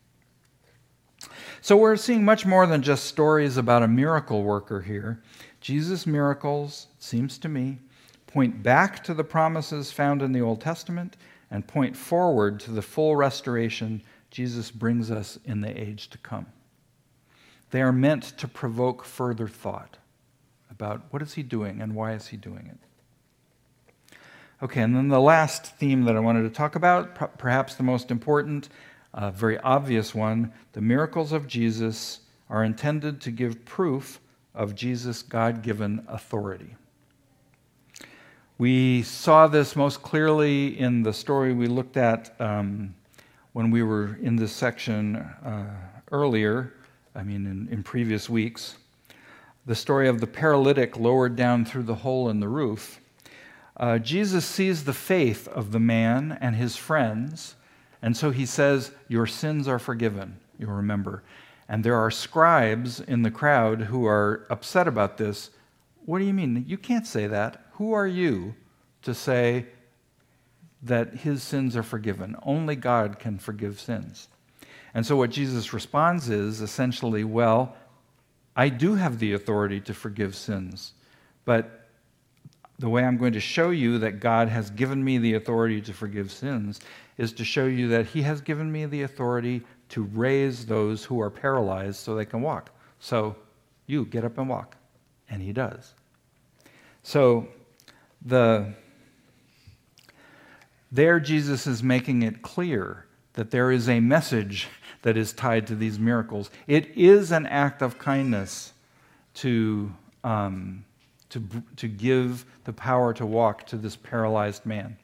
B: So we're seeing much more than just stories about a miracle worker here. Jesus' miracles, it seems to me, point back to the promises found in the Old Testament, and point forward to the full restoration Jesus brings us in the age to come. They are meant to provoke further thought about what is he doing and why is he doing it. Okay, and then the last theme that I wanted to talk about, perhaps the most important, very obvious one, the miracles of Jesus are intended to give proof of Jesus' God-given authority. We saw this most clearly in the story we looked at when we were in this section earlier, in previous weeks. The story of the paralytic lowered down through the hole in the roof. Jesus sees the faith of the man and his friends, and so he says, "Your sins are forgiven," you'll remember. And there are scribes in the crowd who are upset about this. What do you mean? You can't say that. Who are you to say that his sins are forgiven? Only God can forgive sins. And so what Jesus responds is essentially, well, I do have the authority to forgive sins, but the way I'm going to show you that God has given me the authority to forgive sins is to show you that he has given me the authority to raise those who are paralyzed so they can walk. So you get up and walk. And he does. So there Jesus is making it clear that there is a message that is tied to these miracles. It is an act of kindness to give the power to walk to this paralyzed man.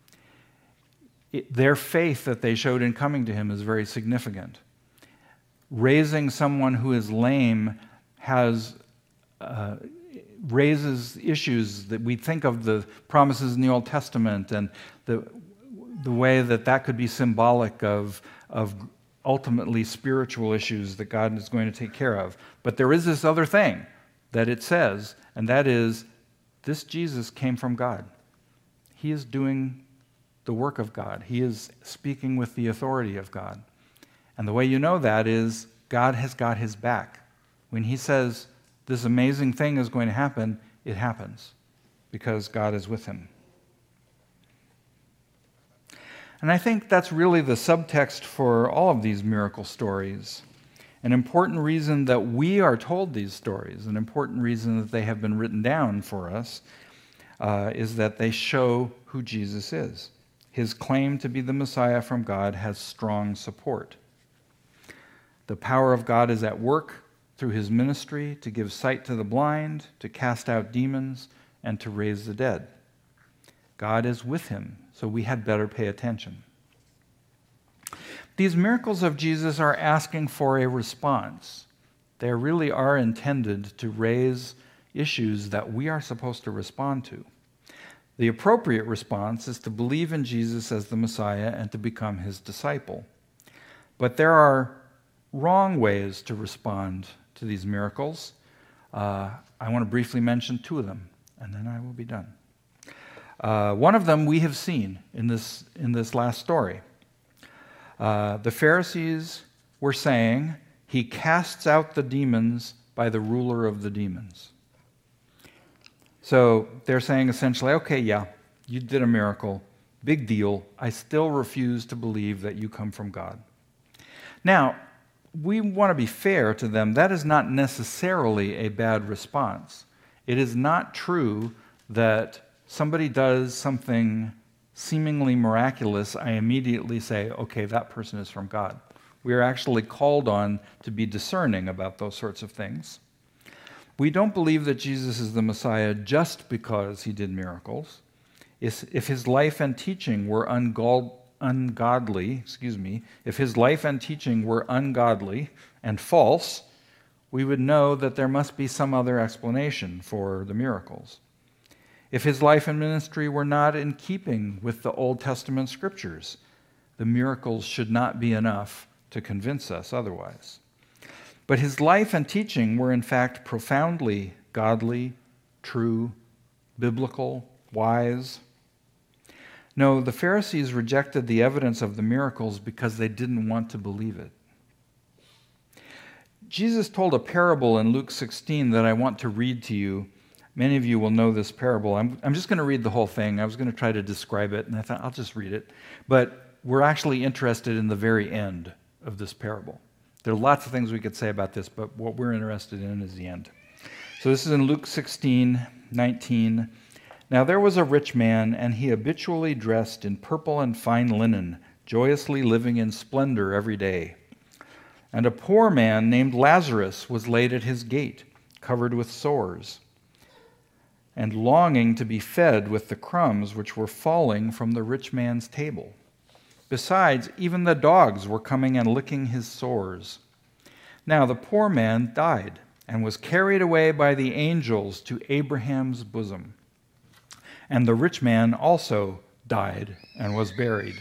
B: Their faith that they showed in coming to him is very significant. Raising someone who is lame raises issues that we think of the promises in the Old Testament and the way that could be symbolic of ultimately spiritual issues that God is going to take care of. But there is this other thing that it says, and that is, this Jesus came from God. He is doing the work of God. He is speaking with the authority of God. And the way you know that is God has got his back. When he says this amazing thing is going to happen, it happens because God is with him. And I think that's really the subtext for all of these miracle stories. An important reason that we are told these stories, an important reason that they have been written down for us, is that they show who Jesus is. His claim to be the Messiah from God has strong support. The power of God is at work through his ministry to give sight to the blind, to cast out demons, and to raise the dead. God is with him, so we had better pay attention. These miracles of Jesus are asking for a response. They really are intended to raise issues that we are supposed to respond to. The appropriate response is to believe in Jesus as the Messiah and to become his disciple. But there are wrong ways to respond to these miracles. I want to briefly mention two of them, and then I will be done. One of them we have seen in this last story. The Pharisees were saying, he casts out the demons by the ruler of the demons. So they're saying essentially, okay, yeah, you did a miracle, big deal. I still refuse to believe that you come from God. Now, we want to be fair to them. That is not necessarily a bad response. It is not true that somebody does something seemingly miraculous, I immediately say, okay, that person is from God. We are actually called on to be discerning about those sorts of things. We don't believe that Jesus is the Messiah just because he did miracles. If his life and teaching were ungodly and false, we would know that there must be some other explanation for the miracles. If his life and ministry were not in keeping with the Old Testament scriptures, the miracles should not be enough to convince us otherwise. But his life and teaching were in fact profoundly godly, true, biblical, wise. No, the Pharisees rejected the evidence of the miracles because they didn't want to believe it. Jesus told a parable in Luke 16 that I want to read to you. Many of you will know this parable. I'm just going to read the whole thing. I was going to try to describe it, and I thought I'll just read it. But we're actually interested in the very end of this parable. There are lots of things we could say about this, but what we're interested in is the end. So this is in Luke 16:19. Now there was a rich man, and he habitually dressed in purple and fine linen, joyously living in splendor every day. And a poor man named Lazarus was laid at his gate, covered with sores, and longing to be fed with the crumbs which were falling from the rich man's table. Besides, even the dogs were coming and licking his sores. Now the poor man died and was carried away by the angels to Abraham's bosom. And the rich man also died and was buried.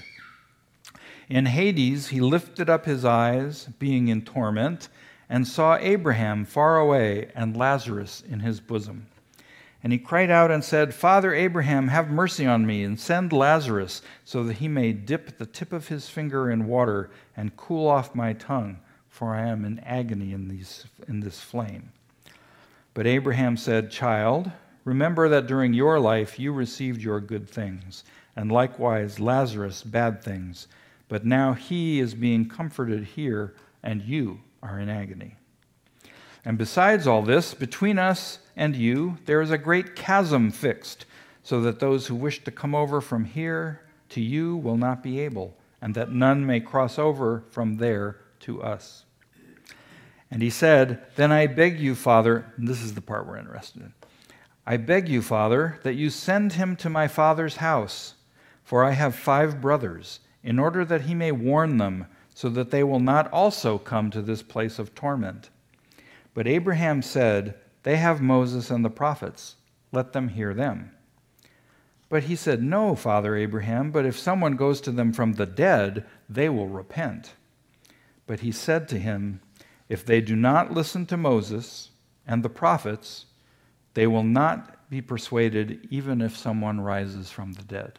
B: In Hades he lifted up his eyes, being in torment, and saw Abraham far away and Lazarus in his bosom. And he cried out and said, Father Abraham, have mercy on me, and send Lazarus, so that he may dip the tip of his finger in water and cool off my tongue, for I am in agony in this flame. But Abraham said, Child, remember that during your life you received your good things, and likewise Lazarus bad things. But now he is being comforted here, and you are in agony. And besides all this, between us and you, there is a great chasm fixed, so that those who wish to come over from here to you will not be able, and that none may cross over from there to us. And he said, Then I beg you, Father, and this is the part we're interested in, I beg you, Father, that you send him to my father's house, for I have 5 brothers, in order that he may warn them, so that they will not also come to this place of torment. But Abraham said, They have Moses and the prophets. Let them hear them. But he said, No, Father Abraham, but if someone goes to them from the dead, they will repent. But he said to him, If they do not listen to Moses and the prophets, they will not be persuaded even if someone rises from the dead.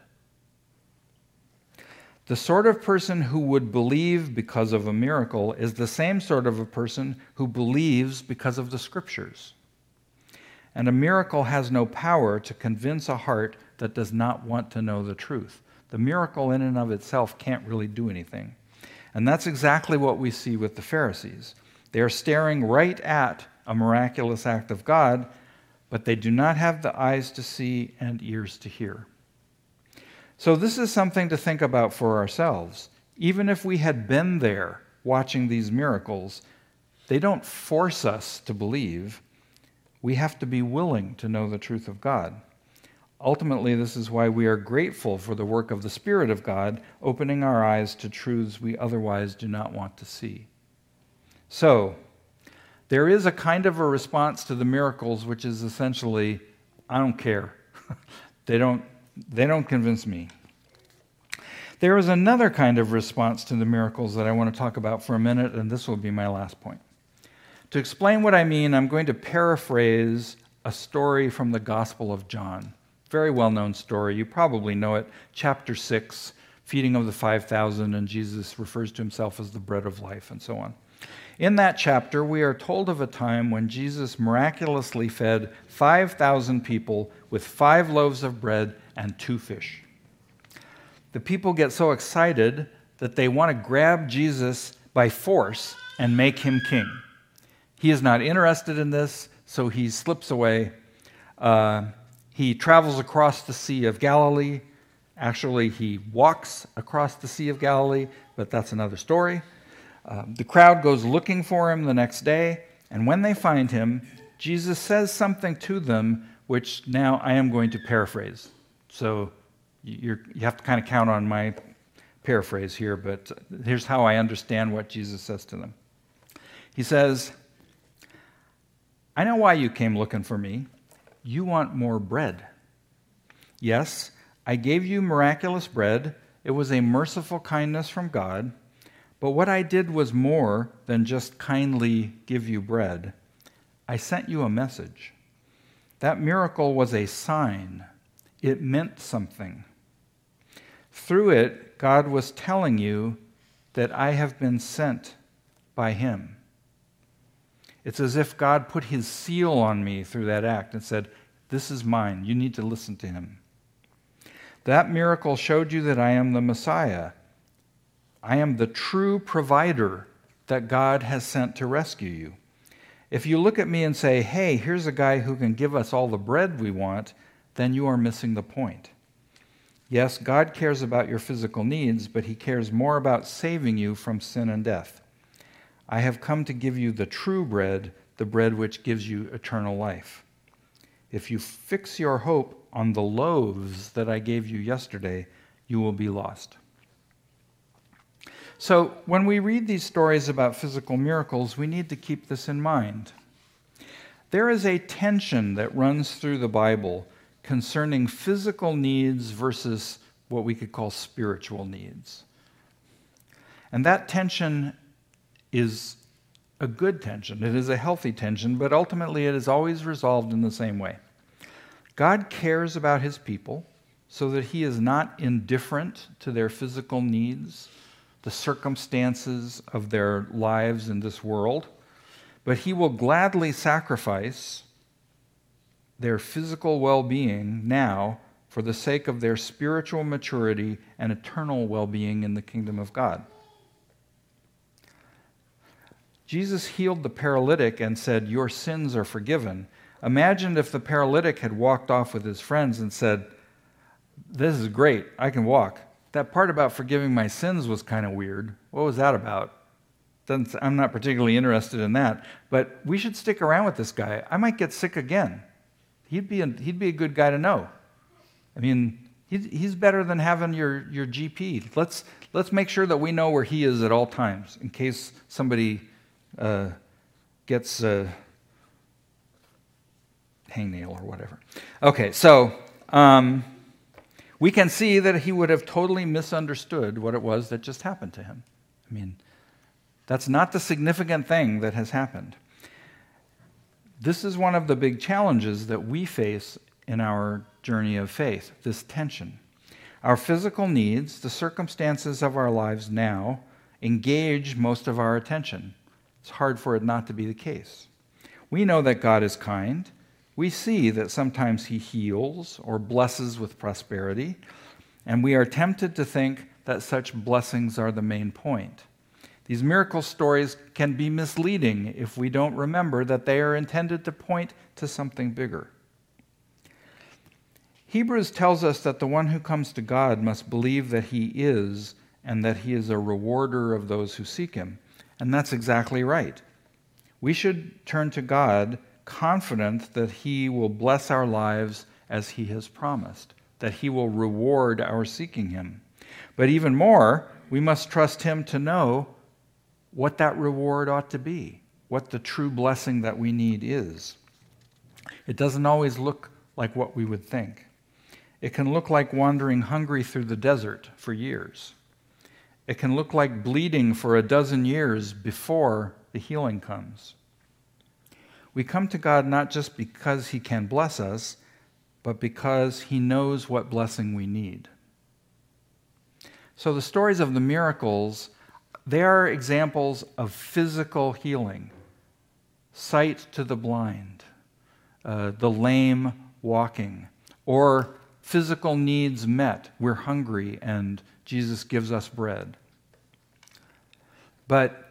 B: The sort of person who would believe because of a miracle is the same sort of a person who believes because of the Scriptures. And a miracle has no power to convince a heart that does not want to know the truth. The miracle in and of itself can't really do anything. And that's exactly what we see with the Pharisees. They are staring right at a miraculous act of God, but they do not have the eyes to see and ears to hear. So this is something to think about for ourselves. Even if we had been there watching these miracles, they don't force us to believe. We have to be willing to know the truth of God. Ultimately, this is why we are grateful for the work of the Spirit of God, opening our eyes to truths we otherwise do not want to see. So, there is a kind of a response to the miracles which is essentially, I don't care. They don't convince me. There is another kind of response to the miracles that I want to talk about for a minute, and this will be my last point. To explain what I mean, I'm going to paraphrase a story from the Gospel of John. Very well-known story. You probably know it. Chapter 6, feeding of the 5,000, and Jesus refers to himself as the bread of life, and so on. In that chapter, we are told of a time when Jesus miraculously fed 5,000 people with 5 loaves of bread and 2 fish. The people get so excited that they want to grab Jesus by force and make him king. He is not interested in this, so he slips away. He travels across the Sea of Galilee. Actually, he walks across the Sea of Galilee, but that's another story. The crowd goes looking for him the next day, and when they find him, Jesus says something to them, which now I am going to paraphrase. So you have to kind of count on my paraphrase here, but here's how I understand what Jesus says to them. He says, I know why you came looking for me. You want more bread. Yes, I gave you miraculous bread. It was a merciful kindness from God. But what I did was more than just kindly give you bread. I sent you a message. That miracle was a sign. It meant something. Through it, God was telling you that I have been sent by him. It's as if God put his seal on me through that act and said, This is mine. You need to listen to him. That miracle showed you that I am the Messiah. I am the true provider that God has sent to rescue you. If you look at me and say, hey, here's a guy who can give us all the bread we want, then you are missing the point. Yes, God cares about your physical needs, but he cares more about saving you from sin and death. I have come to give you the true bread, the bread which gives you eternal life. If you fix your hope on the loaves that I gave you yesterday, you will be lost. So when we read these stories about physical miracles, we need to keep this in mind. There is a tension that runs through the Bible concerning physical needs versus what we could call spiritual needs. And that tension is a good tension. It is a healthy tension, but ultimately it is always resolved in the same way. God cares about his people so that he is not indifferent to their physical needs, the circumstances of their lives in this world, but he will gladly sacrifice their physical well-being now for the sake of their spiritual maturity and eternal well-being in the kingdom of God. Jesus healed the paralytic and said, your sins are forgiven. Imagine if the paralytic had walked off with his friends and said, this is great, I can walk. That part about forgiving my sins was kind of weird. What was that about? I'm not particularly interested in that, but we should stick around with this guy. I might get sick again. He'd be a good guy to know. I mean, he's better than having your GP. Let's make sure that we know where he is at all times in case somebody gets hangnail or whatever. Okay, so we can see that he would have totally misunderstood what it was that just happened to him. I mean, that's not the significant thing that has happened. This is one of the big challenges that we face in our journey of faith, this tension. Our physical needs, the circumstances of our lives now, engage most of our attention. It's hard for it not to be the case. We know that God is kind. We see that sometimes he heals or blesses with prosperity, and we are tempted to think that such blessings are the main point. These miracle stories can be misleading if we don't remember that they are intended to point to something bigger. Hebrews tells us that the one who comes to God must believe that he is, and that he is a rewarder of those who seek him. And that's exactly right. We should turn to God confident that he will bless our lives as he has promised, that he will reward our seeking him. But even more, we must trust him to know what that reward ought to be, what the true blessing that we need is. It doesn't always look like what we would think. It can look like wandering hungry through the desert for years. It can look like bleeding for 12 years before the healing comes. We come to God not just because he can bless us, but because he knows what blessing we need. So the stories of the miracles, they are examples of physical healing. Sight to the blind, the lame walking, or physical needs met. We're hungry and Jesus gives us bread. But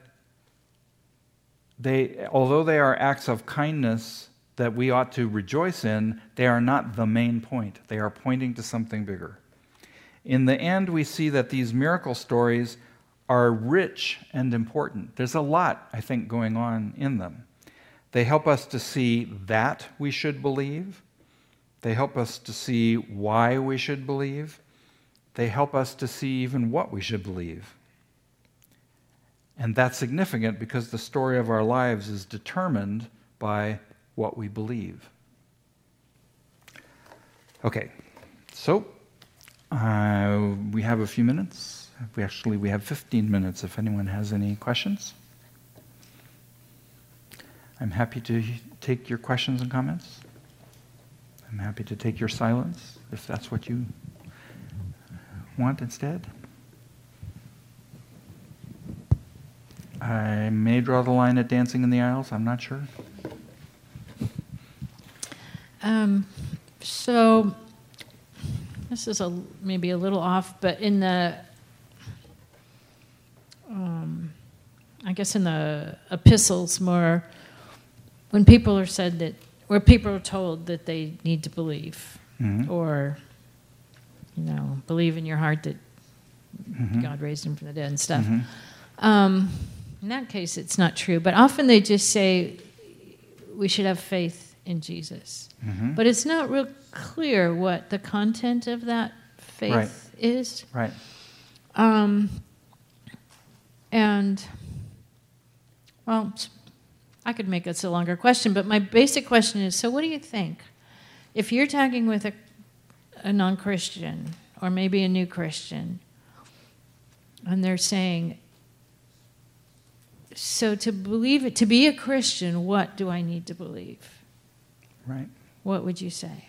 B: although they are acts of kindness that we ought to rejoice in, they are not the main point. They are pointing to something bigger. In the end, we see that these miracle stories are rich and important. There's a lot, I think, going on in them. They help us to see that we should believe. They help us to see why we should believe. They help us to see even what we should believe. And that's significant because the story of our lives is determined by what we believe. Okay, so we have a few minutes. We have 15 minutes if anyone has any questions. I'm happy to take your questions and comments. I'm happy to take your silence if that's what you want instead. I may draw the line at dancing in the aisles. I'm not sure.
C: So this is maybe a little off, but in the, I guess in the epistles more, when people are said that, where people are told that they need to believe, or, believe in your heart that God raised him from the dead and stuff. In that case, it's not true. But often they just say we should have faith in Jesus. But it's not real clear what the content of that faith is.
B: Right.
C: And, well, I could make this a longer question, but my basic question is, so what do you think? If you're talking with a non-Christian, or maybe a new Christian, and they're saying, so to believe it, to be a Christian, what do I need to believe?
B: Right.
C: What would you say?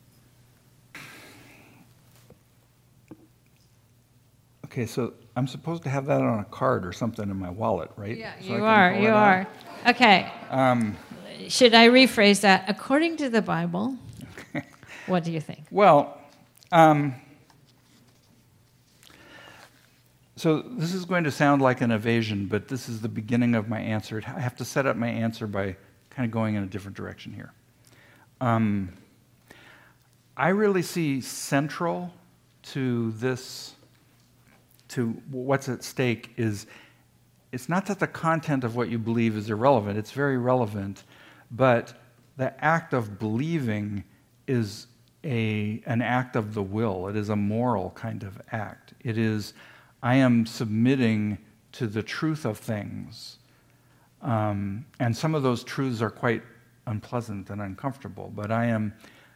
B: Okay, so I'm supposed to have that on a card or something in my wallet, right?
C: Yeah,
B: so
C: you are. Okay. Should I rephrase that? According to the Bible, what do you think?
B: Well, so this is going to sound like an evasion, but this is the beginning of my answer. I have to set up my answer by kind of going in a different direction here. I really see central to this, to what's at stake, is it's not that the content of what you believe is irrelevant. It's very relevant, but the act of believing is an act of the will. It is a moral kind of act. It is, I am submitting to the truth of things. And some of those truths are quite unpleasant and uncomfortable, but I am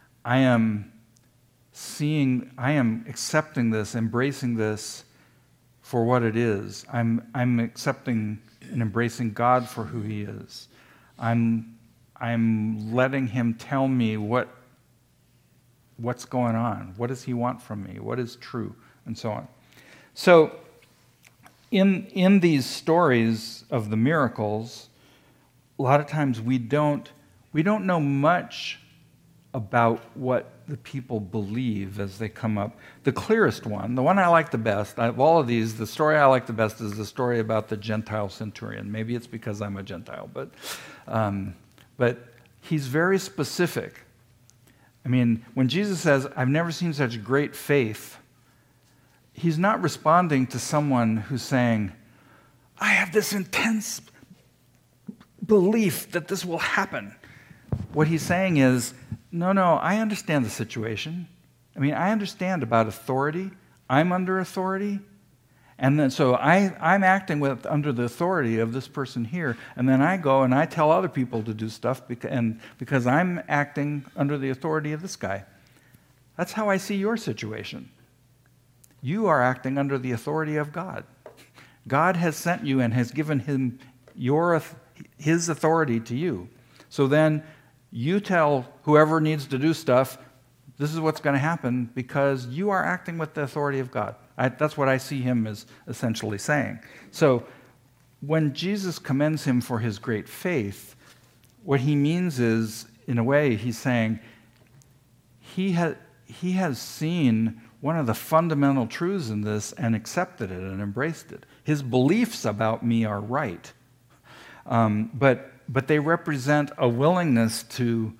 B: accepting this, embracing this for what it is. I'm accepting and embracing God for who he is. I'm letting him tell me what's going on. What does he want from me? What is true? And so on. So in these stories of the miracles, a lot of times we don't know much about what the people believe as they come up. The clearest one, the one I like the best, of all of these, the story I like the best is the story about the Gentile centurion. Maybe it's because I'm a Gentile, but he's very specific. I mean, when Jesus says, "I've never seen such great faith," he's not responding to someone who's saying, "I have this intense belief that this will happen." What he's saying is, no, I understand the situation. I mean, I understand about authority. I'm under authority. And then so I'm acting under the authority of this person here. And then I go and I tell other people to do stuff because I'm acting under the authority of this guy. That's how I see your situation. You are acting under the authority of God. God has sent you and has given him his authority to you. So then you tell whoever needs to do stuff, this is what's going to happen because you are acting with the authority of God. That's what I see him as essentially saying. So when Jesus commends him for his great faith, what he means is, in a way, he's saying he has seen one of the fundamental truths in this and accepted it and embraced it. His beliefs about me are right. But they represent a willingness to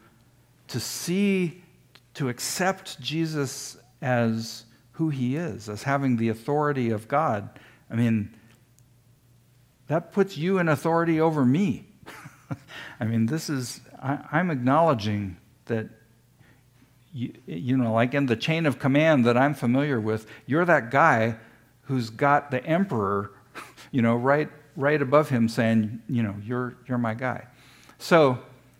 B: accept Jesus as who he is, as having the authority of God. I mean, that puts you in authority over me. I mean, I'm acknowledging that, like in the chain of command that I'm familiar with, you're that guy who's got the emperor, right above him saying, you're my guy. So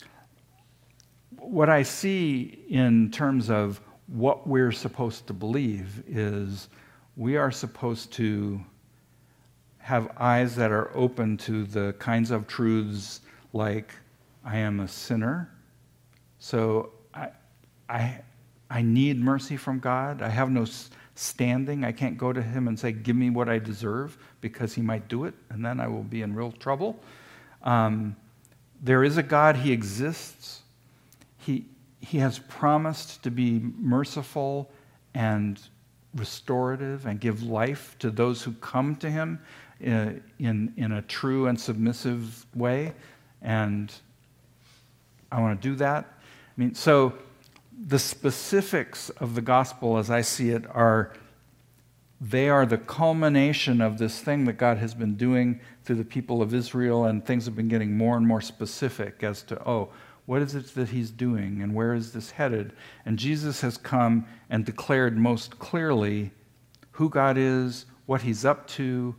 B: what I see in terms of what we're supposed to believe is we are supposed to have eyes that are open to the kinds of truths like I am a sinner, so I need mercy from God. I have no standing. I can't go to him and say, give me what I deserve, because he might do it, and then I will be in real trouble. There is a God. He exists. he has promised to be merciful and restorative and give life to those who come to him in a true and submissive way. And I want to do that. I mean, so the specifics of the gospel, as I see it, they are the culmination of this thing that God has been doing through the people of Israel, and things have been getting more and more specific as to, what is it that he's doing and where is this headed? And Jesus has come and declared most clearly who God is, what he's up to,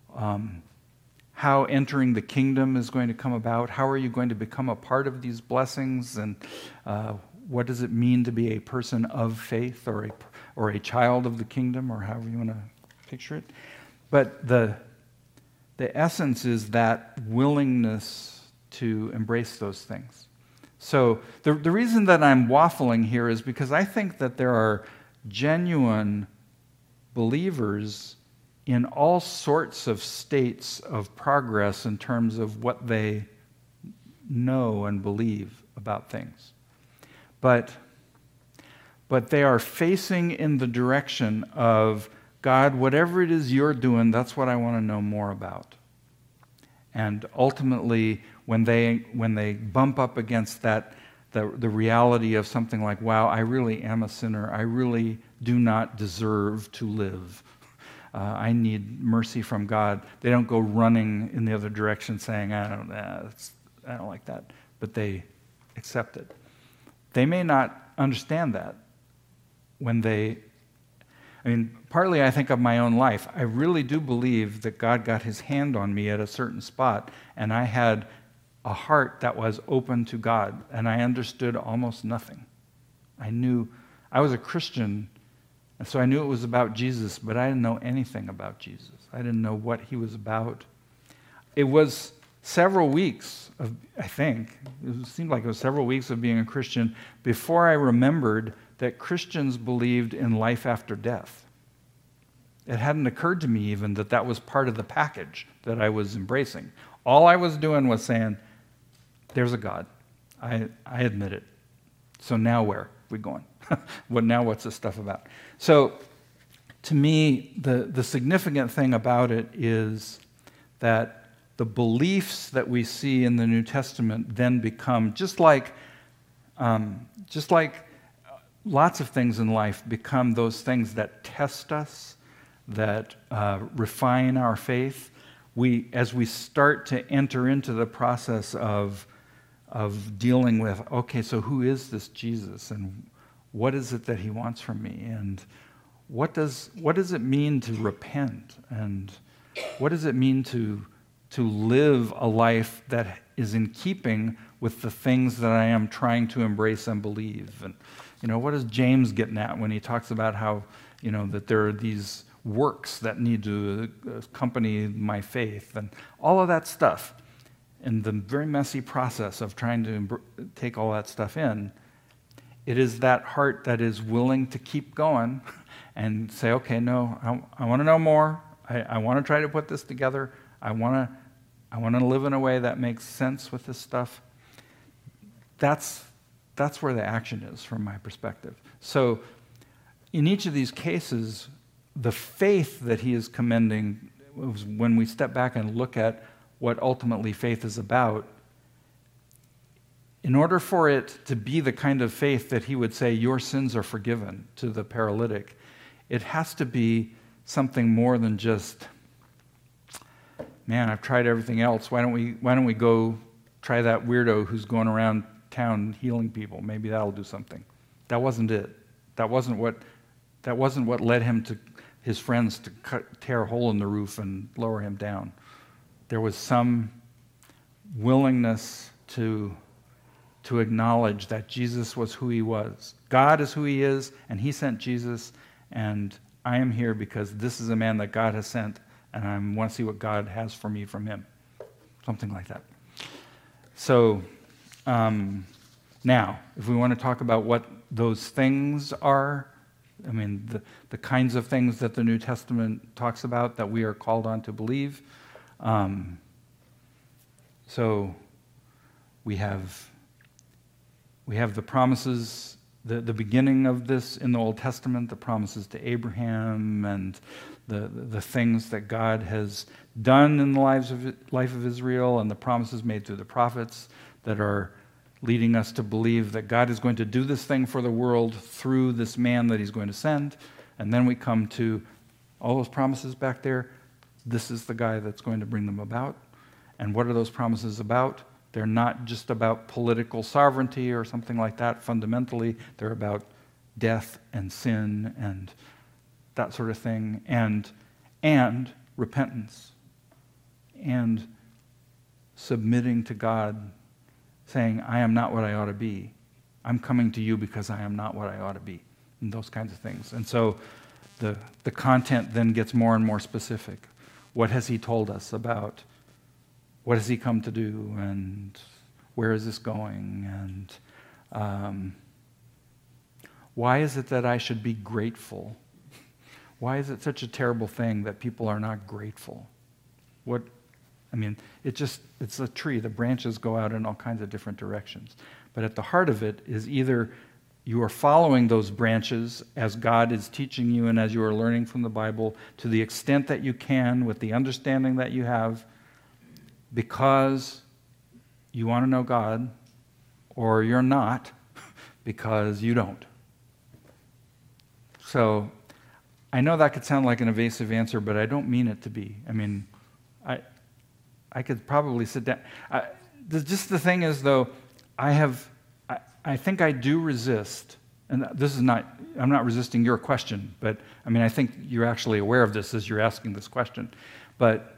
B: how entering the kingdom is going to come about, how are you going to become a part of these blessings, and what does it mean to be a person of faith or a child of the kingdom, or however you want to picture it. But the essence is that willingness to embrace those things. So the reason that I'm waffling here is because I think that there are genuine believers in all sorts of states of progress in terms of what they know and believe about things. But they are facing in the direction of, God, whatever it is you're doing, that's what I want to know more about. And ultimately, when they bump up against that, the reality of something like, wow, I really am a sinner. I really do not deserve to live. I need mercy from God. They don't go running in the other direction saying, I don't like that. But they accept it. They may not understand that partly I think of my own life. I really do believe that God got his hand on me at a certain spot, and I had a heart that was open to God, and I understood almost nothing. I was a Christian, and so I knew it was about Jesus, but I didn't know anything about Jesus. I didn't know what he was about. It was several weeks it seemed like it was several weeks of being a Christian before I remembered that Christians believed in life after death. It hadn't occurred to me even that was part of the package that I was embracing. All I was doing was saying, there's a God. I admit it. So now where are we going? What's this stuff about? So to me, the significant thing about it is that the beliefs that we see in the New Testament then become, just like lots of things in life, become those things that test us, that refine our faith. As we start to enter into the process of dealing with, okay, so who is this Jesus, and what is it that he wants from me, and what does it mean to repent, and what does it mean to live a life that is in keeping with the things that I am trying to embrace and believe. And what is James getting at when he talks about how that there are these works that need to accompany my faith, and all of that stuff, and the very messy process of trying to take all that stuff in. It is that heart that is willing to keep going and say, okay, no, I want to know more. I want to try to put this together. I want to live in a way that makes sense with this stuff. That's where the action is from my perspective. So in each of these cases, the faith that he is commending, when we step back and look at what ultimately faith is about, in order for it to be the kind of faith that he would say, your sins are forgiven to the paralytic, it has to be something more than just, man, I've tried everything else. Why don't we go try that weirdo who's going around town healing people? Maybe that'll do something. That wasn't it. That wasn't what led his friends to tear a hole in the roof and lower him down. There was some willingness to acknowledge that Jesus was who he was. God is who he is, and he sent Jesus, and I am here because this is a man that God has sent, and I want to see what God has for me from him. Something like that. So, now, if we want to talk about what those things are, I mean, the kinds of things that the New Testament talks about that we are called on to believe. So we have We have the promises, the beginning of this in the Old Testament, the promises to Abraham and the things that God has done in the life of Israel, and the promises made through the prophets that are leading us to believe that God is going to do this thing for the world through this man that he's going to send. And then we come to all those promises back there. This is the guy that's going to bring them about. And what are those promises about? They're not just about political sovereignty or something like that. Fundamentally, they're about death and sin and that sort of thing, and repentance, and submitting to God, saying, I am not what I ought to be. I'm coming to you because I am not what I ought to be, and those kinds of things. And so the content then gets more and more specific. What has he told us about? What has he come to do? And where is this going? And why is it that I should be grateful? Why is it such a terrible thing that people are not grateful? It's a tree. The branches go out in all kinds of different directions. But at the heart of it is either you are following those branches as God is teaching you and as you are learning from the Bible to the extent that you can with the understanding that you have because you want to know God, or you're not because you don't. So I know that could sound like an evasive answer, but I don't mean it to be. I mean, I could probably sit down. Just the thing is, though, I think I do resist, and this is not, I'm not resisting your question, but I mean, I think you're actually aware of this as you're asking this question. But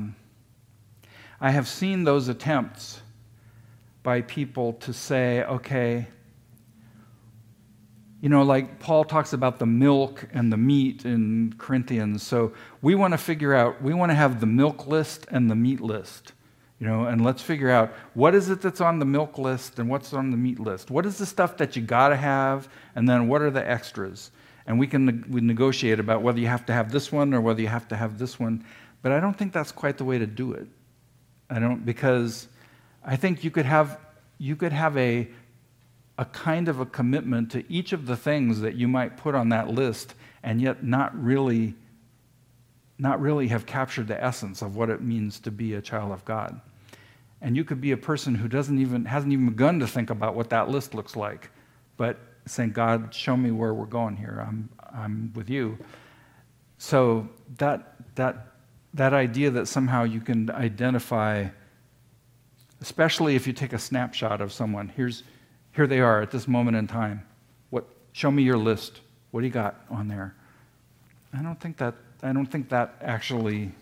B: I have seen those attempts by people to say, okay, like Paul talks about the milk and the meat in Corinthians. So we want to have the milk list and the meat list, and let's figure out what is it that's on the milk list and what's on the meat list. What is the stuff that you got to have, and then what are the extras? And we negotiate about whether you have to have this one or whether you have to have this one. But I don't think that's quite the way to do it. Because I think you could have a kind of a commitment to each of the things that you might put on that list, and yet not really have captured the essence of what it means to be a child of God. And you could be a person who hasn't even begun to think about what that list looks like, but saying, God, show me where we're going here. I'm with you. So that idea that somehow you can identify, especially if you take a snapshot of someone, here they are at this moment in time. Show me your list. What do you got on there? I don't think that actually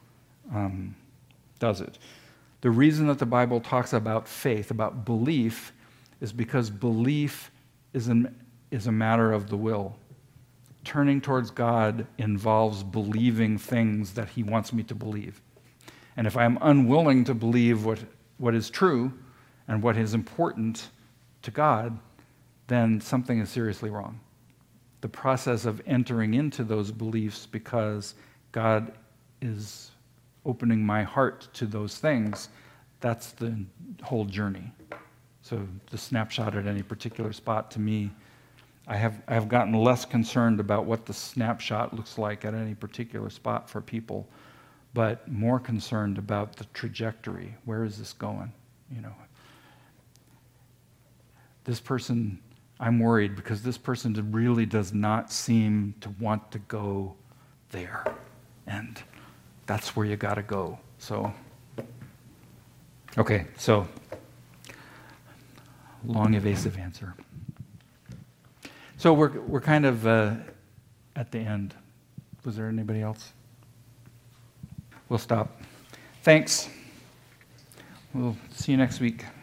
B: does it. The reason that the Bible talks about faith, about belief, is because belief is a matter of the will. Turning towards God involves believing things that he wants me to believe. And if I'm unwilling to believe what is true and what is important to God, then something is seriously wrong. The process of entering into those beliefs because God is opening my heart to those things, that's the whole journey. So the snapshot at any particular spot, to me, I have gotten less concerned about what the snapshot looks like at any particular spot for people, but more concerned about the trajectory. Where is this going? This person, I'm worried because this person really does not seem to want to go there. And that's where you got to go. So, okay, so long evasive answer. So we're kind of at the end. Was there anybody else? We'll stop. Thanks. We'll see you next week.